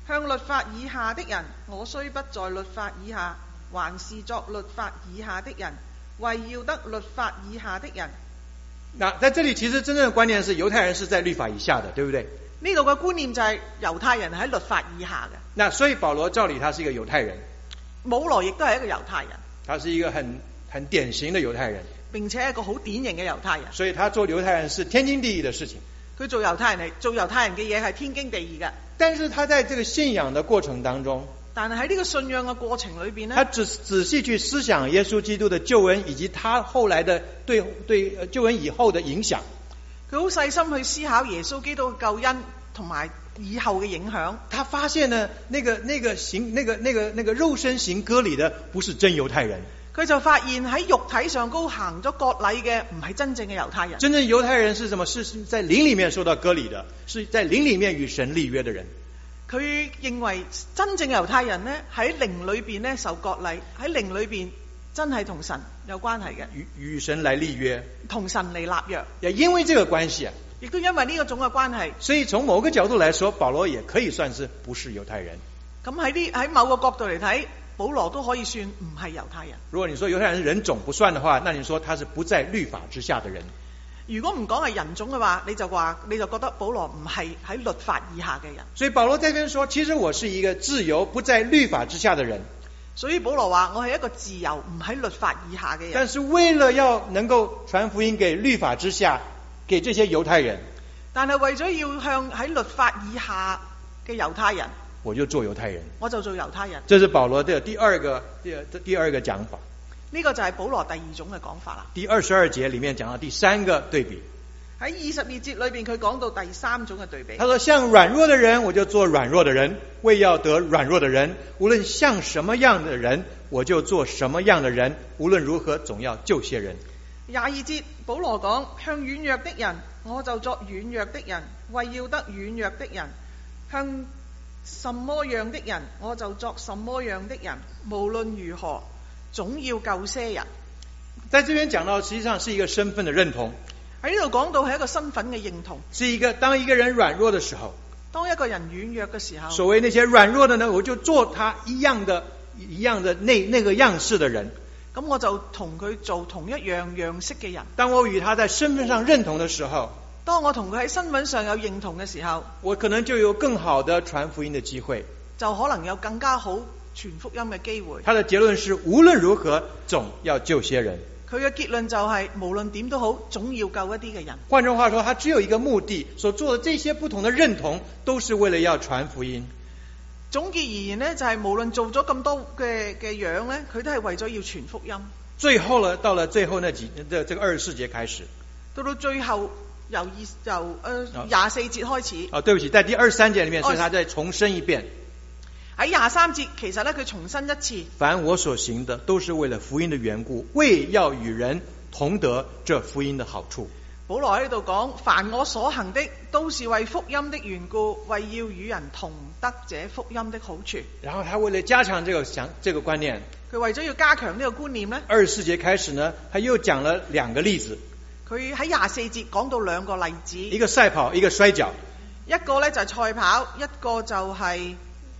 向律法以下的人，我雖不在律法以下，還是作律法以下的人，為要得律法以下的人。 那在這裡其實真正的觀念是猶太人是在律法以下的，對不對？ 呢度嘅觀念就係猶太人喺律法以下嘅。 那所以保羅照理他是一個猶太人， 保羅亦都係一個猶太人， 他是一個很很典型的猶太人， 並且係一個好典型嘅猶太人。 所以他做猶太人是天經地義的事情。 佢做猶太人係做猶太人嘅嘢係天經地義嘅。 但是他在這個信仰的過程當中， 但係喺呢個信仰嘅過程裏邊呢， 他仔仔細去思想耶穌基督的救恩以及他後來的對對救恩以後的影響。 佢好細心去思考耶穌基督嘅救恩同埋以後嘅影響。 他發現呢，那個那個行那個那個那個肉身行割禮的不是真猶太人。 佢就發現喺肉體上高行咗割禮嘅唔係真正嘅猶太人。 真正猶太人是什麼？是在靈裡面受到割禮的，是在靈裡面與神立約的人。 佢認為真正猶太人呢，喺靈裏邊呢受割禮，喺靈裏邊真係同神有關係嘅， 與與神來立約， 同神嚟立約。 也因為這個關係啊， 亦都因為呢個種嘅關係， 所以從某個角度來說，保羅也可以算是不是猶太人。 咁喺呢喺某個角度嚟睇，保羅都可以算唔係猶太人。 如果你說猶太人是人種不算的話，那你說他是不在律法之下的人。 如果唔講係人種嘅話，你就話你就覺得保羅唔係喺律法以下嘅人。 所以保羅在這邊說，其實我是一個自由不在律法之下的人。 所以保羅話我係一個自由唔喺律法以下嘅人。 但是為了要能夠傳福音給律法之下，給這些猶太人， 但係為咗要向喺律法以下嘅猶太人， 我就做猶太人， 我就做猶太人。 這是保羅的第二個第二第二個講法。 呢個就係保羅第二種嘅講法啦。 第二十二節裡面講到第三個對比。 喺二十二節裏邊，佢講到第三種嘅對比。 他說：像軟弱的人，我就做軟弱的人，為要得軟弱的人；無論像什麼樣的人，我就做什麼樣的人。無論如何，總要救些人。 廿二節，保羅講：向軟弱的人，我就作軟弱的人，為要得軟弱的人；向什麼樣的人，我就作什麼樣的人。無論如何，總要救些人。 在這邊講到，實際上是一個身份的認同。 喺呢度講到係一個身份嘅認同， 是一個當一個人軟弱的時候， 當一個人軟弱嘅時候， 所謂那些軟弱的呢，我就做他一樣的、一樣的那那個樣式的人。 咁我就同佢做同一樣樣式嘅人。 當我與他在身份上認同的時候， 當我同佢喺身份上有認同嘅時候， 我可能就有更好的傳福音的機會， 就可能有更加好傳福音嘅機會。 他的結論是無論如何總要救些人。 佢嘅結論就係、是、無論點都好，總要救一啲嘅人。 換句話說，他只有一個目的，所做的這些不同的認同，都是為了要傳福音。 總結而言呢，就係、是、無論做咗咁多嘅嘅樣呢，佢都係為咗要傳福音。 最後呢，到了最後那幾，這這個二十四節開始， 到到最後由二由誒廿四節開始。 哦，對不起，在第二十三節裏面，所以他再重申一遍。 喺廿三節，其實咧佢重申一次， 凡我所行的，都是為了福音的緣故，為要與人同得這福音的好處。 保羅喺呢度講，凡我所行的，都是為福音的緣故，為要與人同得這福音的好處。 然後他為了加強這個想這個觀念， 佢為咗要加強呢個觀念呢， 二十四節開始呢，他又講了兩個例子。 佢喺廿四節講到兩個例子， 一個賽跑，一個摔跤。 一個咧就係賽跑，一個就係、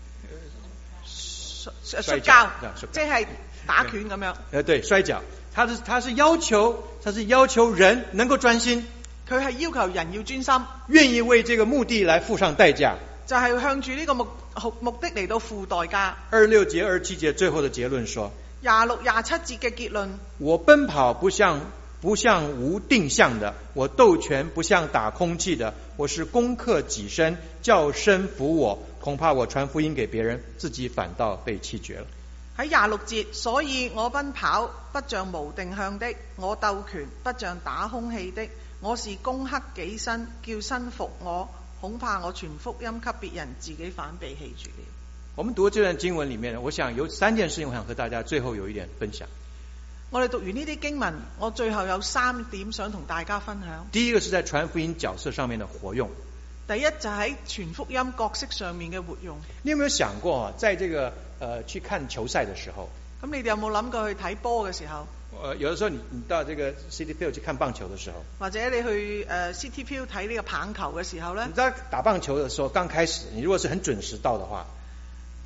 是、摔跤，即係打拳咁樣。 誒，對，摔跤，他是他是要求，他是要求人能夠專心。 佢係要求人要專心， 願意為這個目的來付上代價。 就係、是、向住呢個目目的嚟到付代價。 二六節、二七節最後的結論說： 廿六、廿七節嘅結論， 我奔跑不像不像無定向的，我鬥拳不像打空氣的，我是攻克己身，叫身服我。恐怕我傳福音給別人，自己反倒被棄絕了。 喺廿六節，所以我奔跑不像無定向的，我鬥拳不像打空氣的，我是攻克己身，叫身服我。恐怕我傳福音給別人，自己反被棄絕了。 我們讀這段經文裡面，我想有三件事情，我想和大家最後有一點分享。 我哋讀完呢啲經文，我最後有三點想同大家分享。 第一個是在傳福音角色上面的活用。 第一就喺傳福音角色上面嘅活用。 你有沒有想過啊？在這個呃去看球賽的時候， 咁你哋有冇諗過去睇波嘅時候？ 呃，有的時候你你到這個 City Field 去看棒球的時候， 或者你去誒、呃、City Field 睇呢個棒球嘅時候咧？ 你知道打棒球的時候剛開始，你如果是很準時到的話，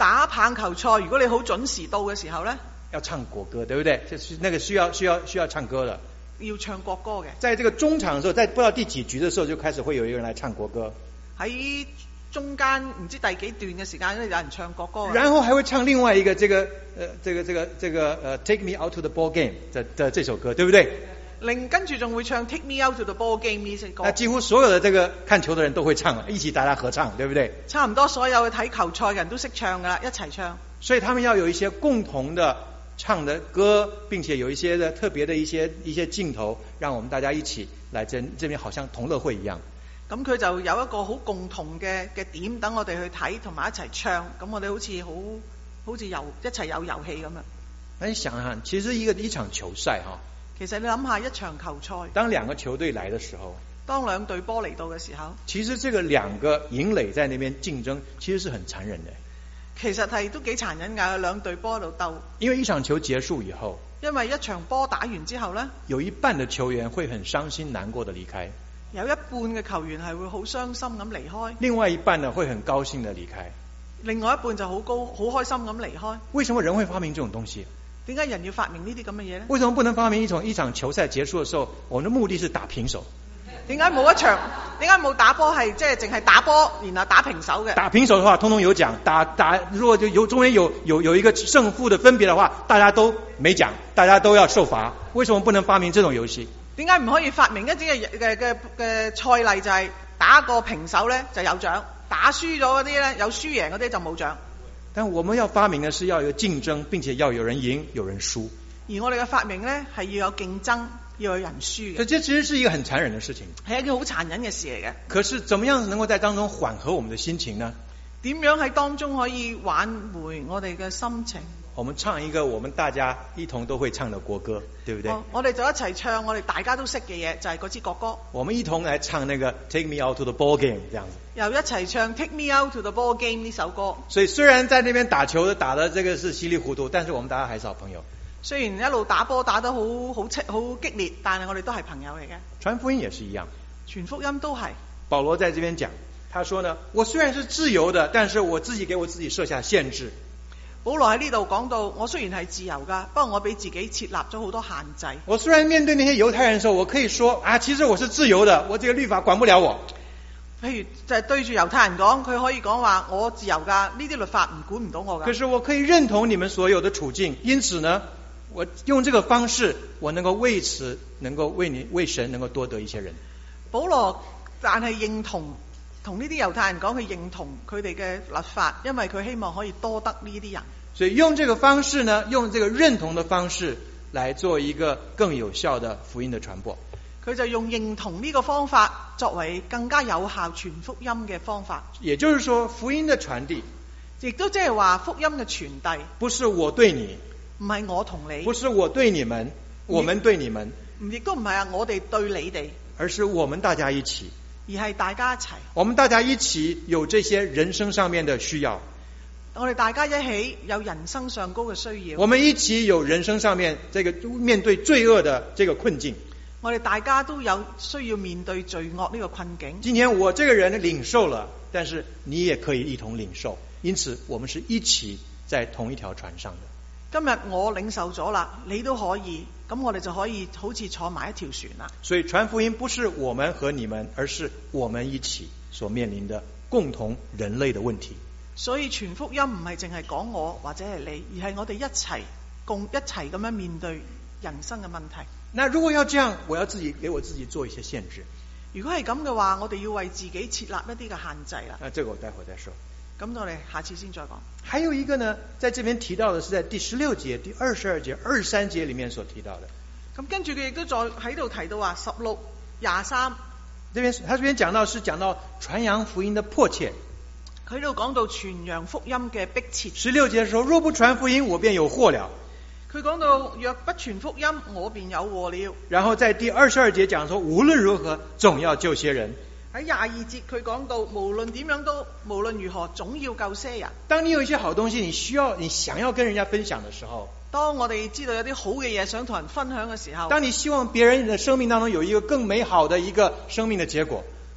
打棒球賽，如果你好準時到嘅時候呢， 要唱國歌，對不對？就是那個需要需要需要唱歌了。 要唱國歌嘅。 在這個中場的時候，在不知道第幾局的時候，就開始會有一個人來唱國歌。 喺中間唔知第幾段嘅時間咧，有人唱國歌。 然後還會唱另外一個這個呃這個這個這個呃 Take Me Out to the Ball Game 的的這首歌，對不對？ 另跟住仲會唱 Take Me Out to the Ball Game 呢首歌。 那幾乎所有的這個看球的人都會唱，一起大家合唱，對不對？ 差唔多所有去睇球賽嘅人都識唱噶啦，一齊唱。 所以他們要有一些共同的唱的歌，並且有一些的特別的一些一些鏡頭，讓我們大家一起來這這邊好像同樂會一樣。 咁佢就有一個好共同嘅嘅點，等我哋去睇同埋一齊唱。咁我哋好似好好似遊一齊有遊戲咁樣。 那你想想，其實一個一場球賽哈， 其實你諗下一場球賽， 當兩個球隊來的時候， 當兩隊波嚟到嘅時候， 其實這個兩個營壘在那邊競爭，其實是很殘忍的。 其實係都幾殘忍㗎，兩隊波喺度鬥。因為一場球結束以後， 因為一場波打完之後呢， 有一半的球員會很傷心難過的離開。 有一半嘅球員係會好傷心咁離開， 另外一半呢會很高興的離開， 另外一半就好高好開心咁離開。 為什麼人會發明這種東西？ 點解人要發明呢啲咁嘅嘢呢？ 為什麼不能發明一種一場球賽結束的時候，我們的目的是打平手？ 點解冇一場？點解冇打波係即係淨係打波，然後打平手嘅？ 打平手的話，通通有獎。打打如果就有中間有有有一個勝負的分別的話，大家都沒獎，大家都要受罰。為什麼不能發明這種遊戲？ 點解唔可以發明一啲嘅嘅嘅嘅賽例，就係打個平手咧就有獎，打輸咗嗰啲咧有輸贏嗰啲就冇獎。 但我們要發明嘅是要有競爭，並且要有人贏有人輸。 而我哋嘅發明咧係要有競爭，要有人輸嘅。 所以這其實是一個很殘忍嘅事情， 係一件好殘忍嘅事嚟嘅。 可是怎麼樣能夠在當中緩和我們的心情呢？ 點樣喺當中可以挽回我哋嘅心情？ 我們唱一個我們大家一同都會唱的國歌，對不對？ 哦、我哋就一齊唱我哋大家都識嘅嘢，就係、是、嗰支國歌。 我們一同來唱那個 Take Me Out to the Ball Game， 這樣子。 又一齊唱 Take Me Out to the Ball Game 呢首歌。 所以雖然在那邊打球打的這個是稀里糊塗，但是我們大家還是好朋友。 雖然一路打波打得好好好激烈，但係我哋都係朋友嚟嘅。 傳福音也是一樣， 傳福音都係。 保羅在這邊講，他說呢，我雖然是自由的，但是我自己給我自己設下限制。 保羅喺呢度講到，我雖然係自由噶，不過我俾自己設立咗好多限制。 我雖然面對那些猶太人的時候，我可以說啊，其實我是自由的，我這個律法管不了我。 譬如就係對住猶太人講，佢可以講話我自由噶，呢啲律法唔管唔到我噶。 可是我可以認同你們所有的處境，因此呢，我用這個方式，我能夠為此，能夠為你為神能夠多得一些人。 保羅但係認同。同呢啲猶太人講，佢認同佢哋嘅律法，因為佢希望可以多得呢啲人。 所以用這個方式呢，用這個認同的方式來做一個更有效的福音的傳播。 佢就用認同呢個方法作為更加有效傳福音嘅方法。 也就是說，福音的傳遞， 亦都即係話福音嘅傳遞， 不是我對你， 唔係我同你， 不是我對你們，我們對你們， 亦都唔係啊我哋對你哋， 而是我們大家一起。 而係大家一齊， 我們大家一起有這些人生上面的需要， 我哋大家一起有人生上高嘅需要， 我們一起有人生上面這個面對罪惡的這個困境， 我哋大家都有需要面對罪惡呢個困境。 今天我這個人領受了，但是你也可以一同領受，因此我們是一起在同一條船上的。 今日我領受咗啦，你都可以，咁我哋就可以好似坐埋一條船啦。 所以傳福音不是我們和你們，而是我們一起所面臨的共同人類的問題。 所以傳福音唔係淨係講我或者係你，而係我哋一齊共一齊咁樣面對人生嘅問題。 那如果要這樣，我要自己給我自己做一些限制。 如果係咁嘅話，我哋要為自己設立一啲嘅限制啦。 那這個我待會再說。 咁我哋下次先再講。 還有一個呢，在這邊提到的是在第十六節、第二十二節、二十三節裏面所提到的。 咁跟住佢亦都再喺度提到話十六、廿三。 這邊他這邊講到是講到傳揚福音的迫切。 佢喺度講到傳揚福音嘅迫切。 十六節嘅時候，若不傳福音，我便有禍了。 佢講到若不傳福音，我便有禍了。 然後在第二十二節講說，無論如何，總要救些人。 喺廿二節佢講到，無論點樣都，無論如何，總要救些人。 當你有一些好東西，你需要，你想要跟人家分享的時候， 當我哋知道有啲好嘅嘢想同人分享嘅時候， 當你希望別人的生命當中有一個更美好的一個生命的結果，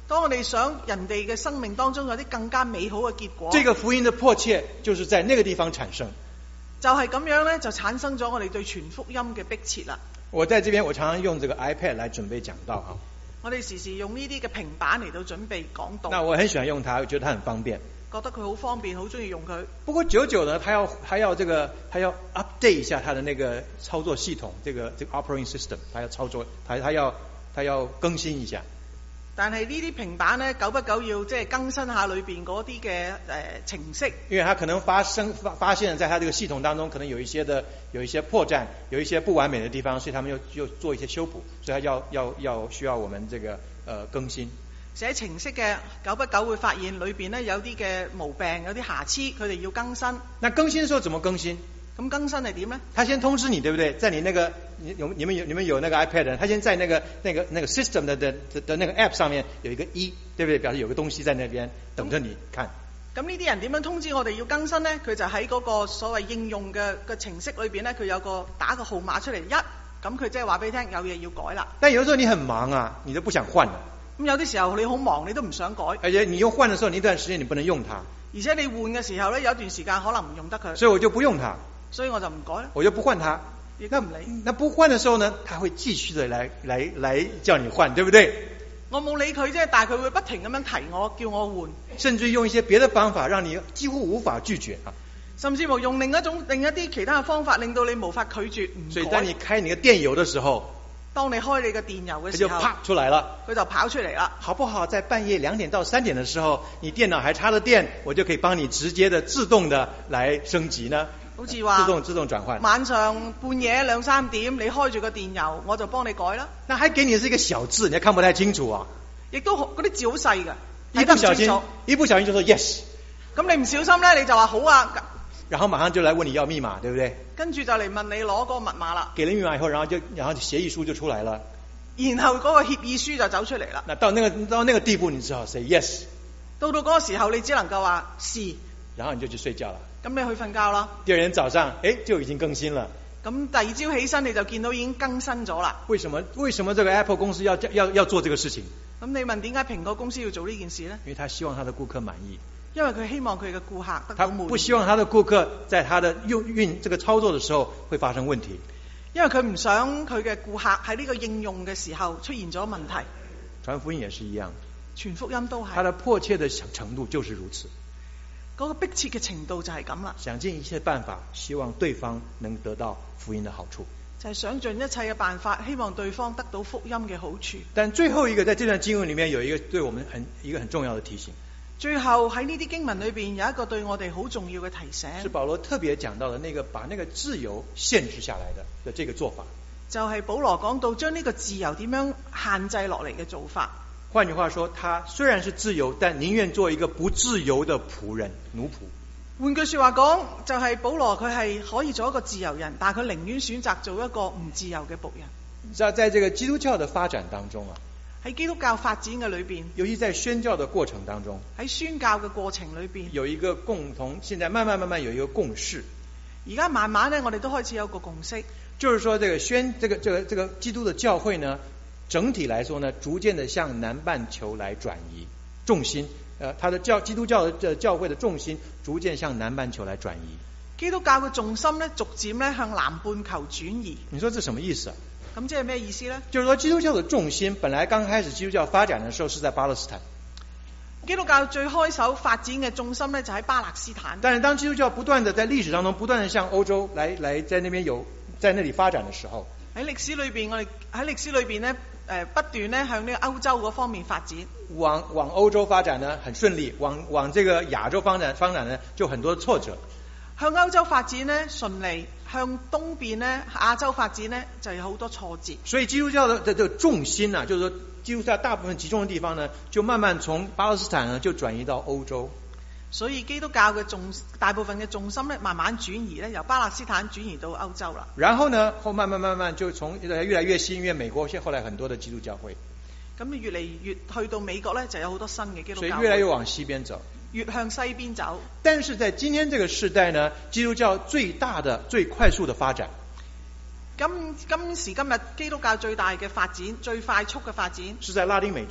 當我哋想人哋嘅生命當中有啲更加美好嘅結果， 這個福音的迫切就是在那個地方產生。 就係咁樣咧，就產生咗我哋對全福音嘅迫切啦。 我在這邊我常常用這個 iPad 來準備講道哈。 我哋時時用呢啲嘅平板嚟到準備講道。 那我很喜歡用它，我覺得它很方便。 覺得佢好方便，好中意用佢。 不過久久呢，他要他要這個，他要 update 一下他的那個操作系統，這個這個 operating system，他要操作，他他要他要更新一下。 但係呢啲平板呢，久不久要即係更新下裏邊嗰啲嘅誒程式。因為他可能發生發發現，在他這個系統當中，可能有一些的有一些破綻，有一些不完美的地方，所以他們又又做一些修補，所以他要要要需要我們這個呃更新。 寫程式嘅久不久會發現裏邊呢有啲嘅毛病，有啲瑕疵，佢哋要更新。 那更新的時候怎麼更新？ 咁更新係點呢？他先通知你，對不對？在你那個你有你們有你們有那個 iPad， 他先在那個那個那個 system 的的的的那個 app 上面有一個一，對不對？表示有個東西在那邊等着你看。 咁呢啲人點樣通知我哋要更新呢？佢就喺嗰個所謂應用嘅嘅程式裏邊呢，佢有個打個號碼出嚟一，咁佢即係話俾你聽有嘢要改啦。 但有時候你很忙啊，你都不想換了。 咁有啲時候你好忙，你都唔想改。 而且你用換的時候，你一段時間你不能用它。 而且你換嘅時候呢，有一段時間可能唔用得佢。 所以我就不用它。 所以我就唔改啦。 我就不換它。 亦都唔理。 那不換的時候呢，他會繼續的來來來叫你換，對不對？ 我冇理佢啫，但係佢會不停咁樣提我，叫我換。 甚至用一些別的方法，讓你幾乎無法拒絕啊。 甚至乎用另一種另一啲其他嘅方法，令到你無法拒絕唔改。 所以當你開你嘅電郵的時候。 當你開你嘅電郵嘅時候， 佢就啪出來了， 佢就跑出嚟啦。 好不好？在半夜兩點到三點的時候，你電腦還插着電，我就可以幫你直接的自動的來升級呢？ 好似話自動自動轉換。 晚上半夜兩三點，你開住個電郵，我就幫你改啦。 那還給你是一個小字，你還看不太清楚啊？ 亦都嗰啲字好細㗎， 一不小心一不小心就說 yes。 咁你唔小心咧，你就話好啊。 然後馬上就來問你要密碼，對不對？ 跟住就嚟問你攞個密碼啦。 給了密碼以後，然後就然後協議書就出來了。 然後嗰個協議書就走出嚟啦。 那到那個到那個地步，你只好 say yes。 到到嗰個時候，你只能夠話是。 然後你就去睡覺了。 咁你去瞓覺啦。 第二天早上，誒，就已經更新了。 咁第二朝起身，你就見到已經更新咗啦。 為什麼？為什麼這個 Apple 公司要要要做這個事情？ 咁你問點解蘋果公司要做呢件事呢？ 因為他希望他的顧客滿意。 因為佢希望佢嘅顧客得到滿意。 他不希望他的顧客在他的用運這個操作的時候會發生問題。 因為佢唔想佢嘅顧客喺呢個應用嘅時候出現咗問題。 傳福音也是一樣。 傳福音都係。 他的迫切的程度就是如此。 嗰個迫切嘅程度就係咁啦。 想盡一切辦法，希望對方能得到福音的好處。 就係想盡一切嘅辦法，希望對方得到福音嘅好處。 但最後一個，在這段經文裡面有一個對我們很一個很重要的提醒。 最後喺呢啲經文裏邊有一個對我哋好重要嘅提醒， 是保羅特別講到的那個把那個自由限制下來的的這個做法。 就係保羅講到將呢個自由點樣限制落嚟嘅做法。 換句話說，他雖然是自由，但寧願做一個不自由的僕人奴僕。 換句說話講，就係保羅佢係可以做一個自由人，但係佢寧願選擇做一個唔自由嘅僕人。 在在這個基督教的發展當中啊。 喺基督教發展嘅裏邊， 尤其在宣教的過程當中， 喺宣教嘅過程裏邊， 有一個共同，現在慢慢慢慢有一個共識。 而家慢慢呢，我哋都開始有個共識， 就是說，這個宣，這個這個這個基督的教會呢，整體來說呢，逐漸的向南半球來轉移重心。呃，他的教基督教的教會的重心逐漸向南半球來轉移。 基督教嘅重心呢，逐漸呢向南半球轉移。 你說這什麼意思啊？ 咁即係咩意思呢？ 就是說基督教的重心本來剛開始基督教發展的時候是在巴勒斯坦。 基督教最開首發展嘅重心呢，就喺巴勒斯坦。 但是當基督教不斷的在歷史當中不斷的向歐洲來來在那邊有在那裡發展的時候， 喺歷史裏邊我哋喺歷史裏邊呢，誒不斷呢向呢個歐洲嗰方面發展。 往往歐洲發展呢很順利，往往這個亞洲發展發展呢就很多挫折。 向歐洲發展呢順利，向東邊呢亞洲發展呢就有好多挫折。 所以基督教的的這個重心啊，就是說基督教大部分集中的地方呢，就慢慢從巴勒斯坦呢就轉移到歐洲。 所以基督教嘅重大部分嘅重心呢，慢慢轉移呢，由巴勒斯坦轉移到歐洲啦。 然後呢，後慢慢慢慢就從越來越新，因為美國現後來很多的基督教會。咁越嚟越去到美國呢，就有好多新嘅基督教會。 所以越來越往西邊走。 越向西邊走， 但是在今天這個時代呢，基督教最大的、最快速的發展， 今今時今日基督教最大嘅發展、最快速嘅發展， 是在拉丁美洲，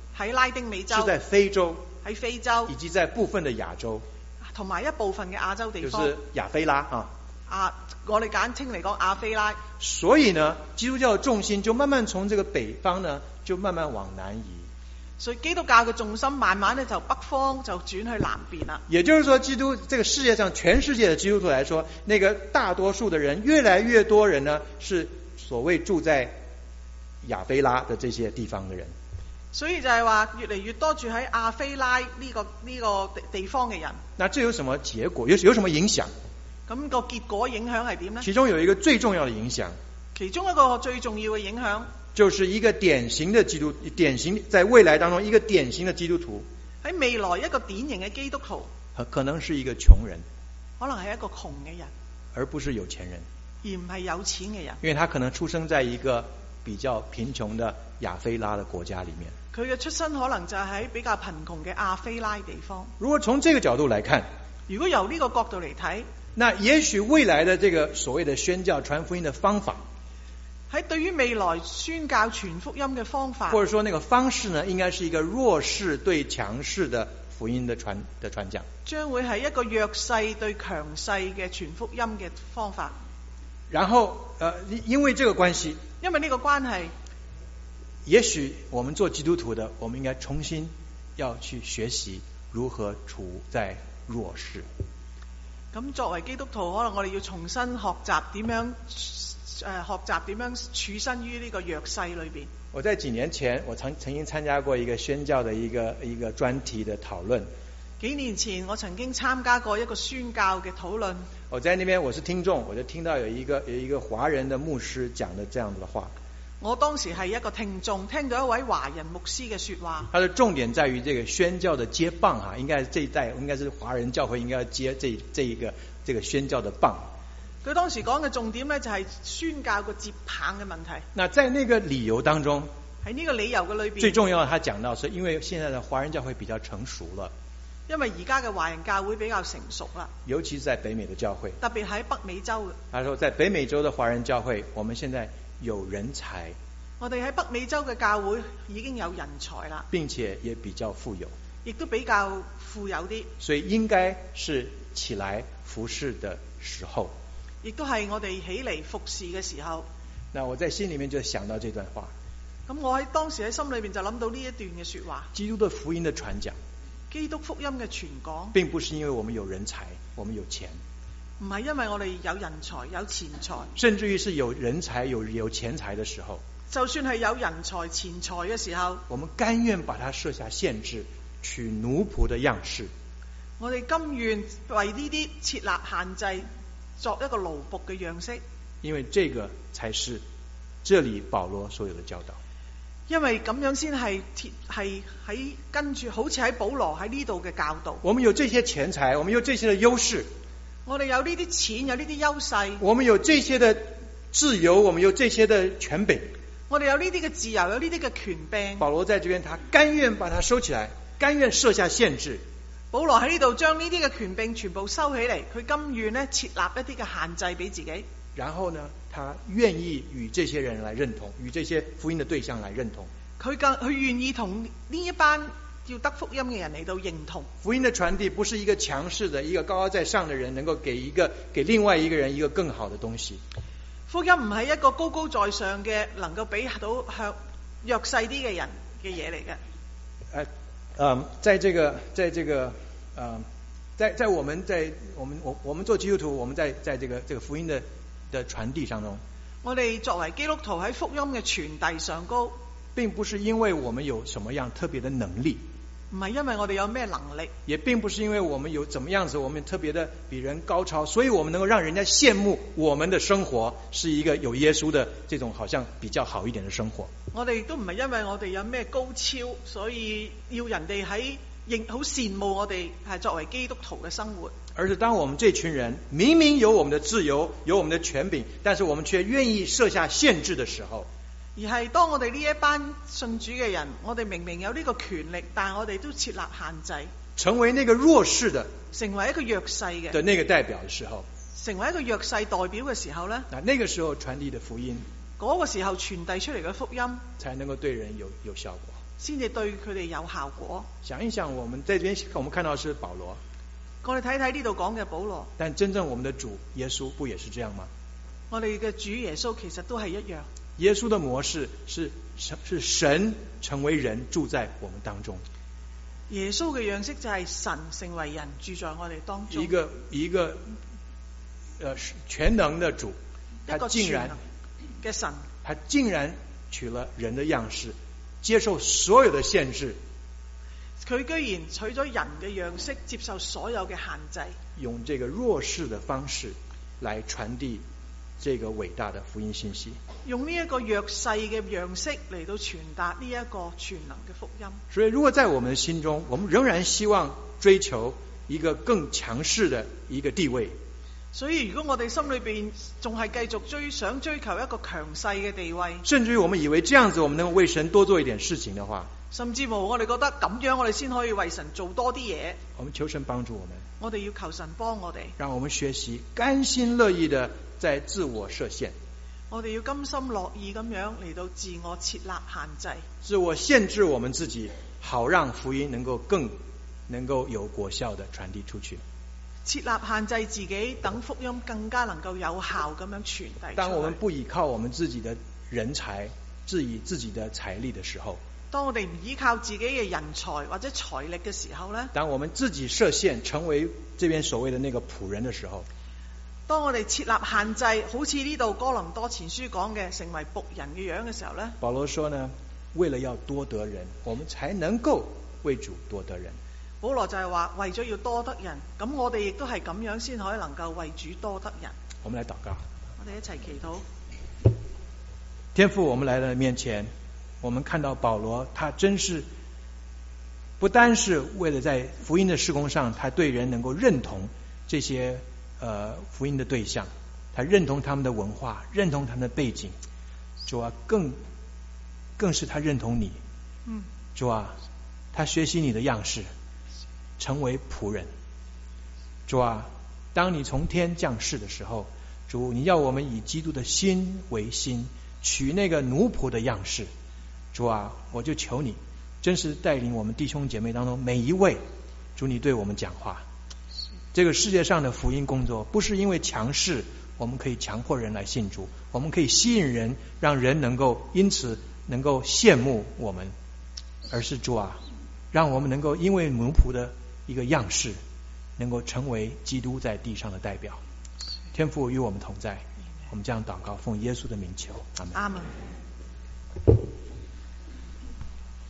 喺拉丁美洲， 是在非洲， 喺非洲， 以及在部分的亞洲， 同埋一部分嘅亞洲地方， 就是亞非拉啊。 亞我哋簡稱嚟講亞非拉。 所以呢，基督教的重心就慢慢從這個北方呢，就慢慢往南移。 所以基督教嘅重心慢慢咧就北方就轉去南邊啦。 也就是說，基督這個世界上全世界的基督徒來說，那個大多數的人，越來越多人呢，是所謂住在亞非拉的這些地方的人。 所以就係話越嚟越多住喺亞非拉呢、這個呢、這個地方嘅人。 那這有什麼結果？有有什麼影響？ 咁、個結果影響係點呢？ 其中有一個最重要的影響， 其中一個最重要嘅影響， 就是一個典型的基督，典型在未來當中一個典型的基督徒， 喺未來一個典型嘅基督徒， 可能是一個窮人， 可能係一個窮嘅人， 而不是有錢人， 而唔係有錢嘅人。 因為他可能出生在一個比較貧窮的亞非拉的國家裏面。 佢嘅出身可能就係喺比較貧窮嘅亞非拉地方。 如果從這個角度來看， 如果由呢個角度嚟睇， 那也許未來的這個所謂的宣教傳福音的方法， 喺對於未來宣教傳福音嘅方法， 或者說那個方式呢，應該是一個弱勢對強勢的福音的傳的傳講， 將會係一個弱勢對強勢嘅傳福音嘅方法。 然後，呃，因為這個關係， 因為呢個關係， 也許我們做基督徒的，我們應該重新要去學習如何處在弱勢。 咁作為基督徒，可能我哋要重新學習點樣，誒、呃，學習點樣處身於呢個弱勢裏邊。 我在幾年前，我曾曾經參加過一個宣教的一個一個專題的討論。 幾年前，我曾經參加過一個宣教嘅討論。 我在那邊我是聽眾，我就聽到有一個有一個華人的牧師講的這樣子的話。 我當時係一個聽眾，聽到一位華人牧師嘅說話。 他的重點在於這個宣教的接棒哈，應該這一代應該是華人教會應該要接這這一個這個宣教的棒。 佢當時講嘅重點呢，就係宣教個接棒嘅問題。 那在那個理由當中， 喺呢個理由嘅裏邊， 最重要的他講到是因為現在的華人教會比較成熟了， 因為而家嘅華人教會比較成熟啦， 尤其是在北美的教會， 特別喺北美洲嘅。 他說在北美洲的華人教會，我們現在有人才， 我哋喺北美洲嘅教會已經有人才啦， 並且也比較富有， 亦都比較富有啲， 所以應該是起來服侍的時候， 亦都係我哋起嚟服侍嘅時候。 那我在心裏面就想到這段話， 咁我喺當時喺心裏面就諗到呢一段嘅說話。 基督的福音的傳講， 基督福音嘅傳講， 並不是因為我們有人才，我們有錢， 唔係因為我哋有人才有錢財， 甚至於是有人才有有錢財的時候， 就算係有人才錢財嘅時候， 我們甘願把它設下限制，取奴僕的樣式。 我哋甘願為呢啲設立限制，作一個奴僕嘅樣式。 因為這個才是這裏保羅所有的教導。 因為咁樣先係係喺跟住，好似喺保羅喺呢度嘅教導。 我們有這些錢財，我們有這些的優勢， 我哋有呢啲錢，有呢啲優勢， 我們有這些的自由，我們有這些的權柄。 我哋有呢啲嘅自由，有呢啲嘅權柄。 保羅在這邊，他甘願把它收起來，甘願設下限制。 保羅喺呢度將呢啲嘅權柄全部收起嚟，佢甘願咧設立一啲嘅限制俾自己。 然後呢，他願意與這些人來認同，與這些福音的對象來認同。 佢更佢願意同呢一班要得福音嘅人嚟到認同。 福音的傳遞不是一個強勢的、一個高高在上的人能夠給一個給另外一個人一個更好的東西。 福音唔係一個高高在上嘅，能夠俾到向弱勢啲嘅人嘅嘢嚟嘅。 呃嗯，在這個，在這個，呃，在在我們在我們我我們做基督徒，我們在在這個這個福音的的傳遞上中， 我哋作為基督徒喺福音嘅傳遞上高， 並不是因為我們有什麼樣特別的能力， 唔係因為我哋有咩能力， 也並不是因為我們有怎麼樣子，我們特別的比人高超，所以我們能夠讓人家羨慕我們的生活是一個有耶穌的這種好像比較好一點的生活。 我哋都唔係因為我哋有咩高超，所以要人哋喺認好羨慕我哋係作為基督徒嘅生活。 而是當我們這群人明明有我們的自由，有我們的權柄，但是我們卻願意設下限制的時候， 而係當我哋呢一班信主嘅人，我哋明明有呢個權力，但係我哋都設立限制， 成為那個弱勢的， 成為一個弱勢嘅的那個代表的時候， 成為一個弱勢代表嘅時候呢， 那那個時候傳遞的福音， 嗰個時候傳遞出嚟嘅福音， 才能夠對人有有效果， 先至對佢哋有效果。 想一想，我們在這邊我們看到是保羅， 我哋睇睇呢度講嘅保羅， 但真正我們的主耶穌不也是這樣嗎？ 我哋嘅主耶穌其實都係一樣。 耶穌的模式是是神成為人住在我們當中。 耶穌嘅樣式就係神成為人住在我哋當中。 一個一個呃全能的主，他竟然嘅神， 他竟然取了人的樣式，接受所有的限制。 佢居然取咗人嘅樣式，接受所有嘅限制， 用這個弱勢的方式來傳遞這個偉大的福音信息， 用呢一個弱勢嘅樣式嚟到傳達呢一個全能嘅福音。 所以如果在我們的心中，我們仍然希望追求一個更強勢的一個地位， 所以如果我哋心裏邊仲係繼續追想追求一個強勢嘅地位， 甚至於我們以為這樣子我們能夠為神多做一點事情的話， 甚至乎我哋覺得咁樣我哋先可以為神做多啲嘢， 我們求神幫助我們， 我哋要求神幫我哋， 讓我們學習甘心樂意的在自我設限， 我哋要甘心樂意咁樣嚟到自我設立限制， 自我限制我們自己，好讓福音能夠更能夠有果效的傳遞出去。 設立限制自己，等福音更加能夠有效咁樣傳遞出去。 當我們不依靠我們自己的人才，自以自己的財力的時候， 當我哋唔依靠自己嘅人才或者財力嘅時候呢， 當我們自己設限，成為這邊所謂的那個僕人的時候， 當我哋設立限制，好似呢度哥林多前書講嘅，成為僕人嘅樣嘅時候呢， 保羅說呢，為了要多得人，我們才能夠為主多得人。 保羅就係話，為咗要多得人，咁我哋亦都係咁樣先可以能夠為主多得人。 我們來禱告， 我哋一齊祈禱。 天父，我們來到面前，我們看到保羅，他真是不單是為了在福音的事工上，他對人能夠認同這些呃福音的對象，他認同他們的文化，認同他們的背景，主啊，更更是他認同你， 嗯， 主啊，他學習你的樣式，成為僕人。主啊，當你從天降世的時候，主，你要我們以基督的心為心，取那個奴僕的樣式。主啊，我就求你真是帶領我們弟兄姐妹當中每一位，主，你對我們講話。這個世界上的福音工作不是因為強勢我們可以強迫人來信主，我們可以吸引人，讓人能夠因此能夠羨慕我們，而是主啊，讓我們能夠因為奴僕的一個樣式，能夠成為基督在地上的代表。天父與我們同在，我們這樣禱告，奉耶穌的名求，阿們。 阿們。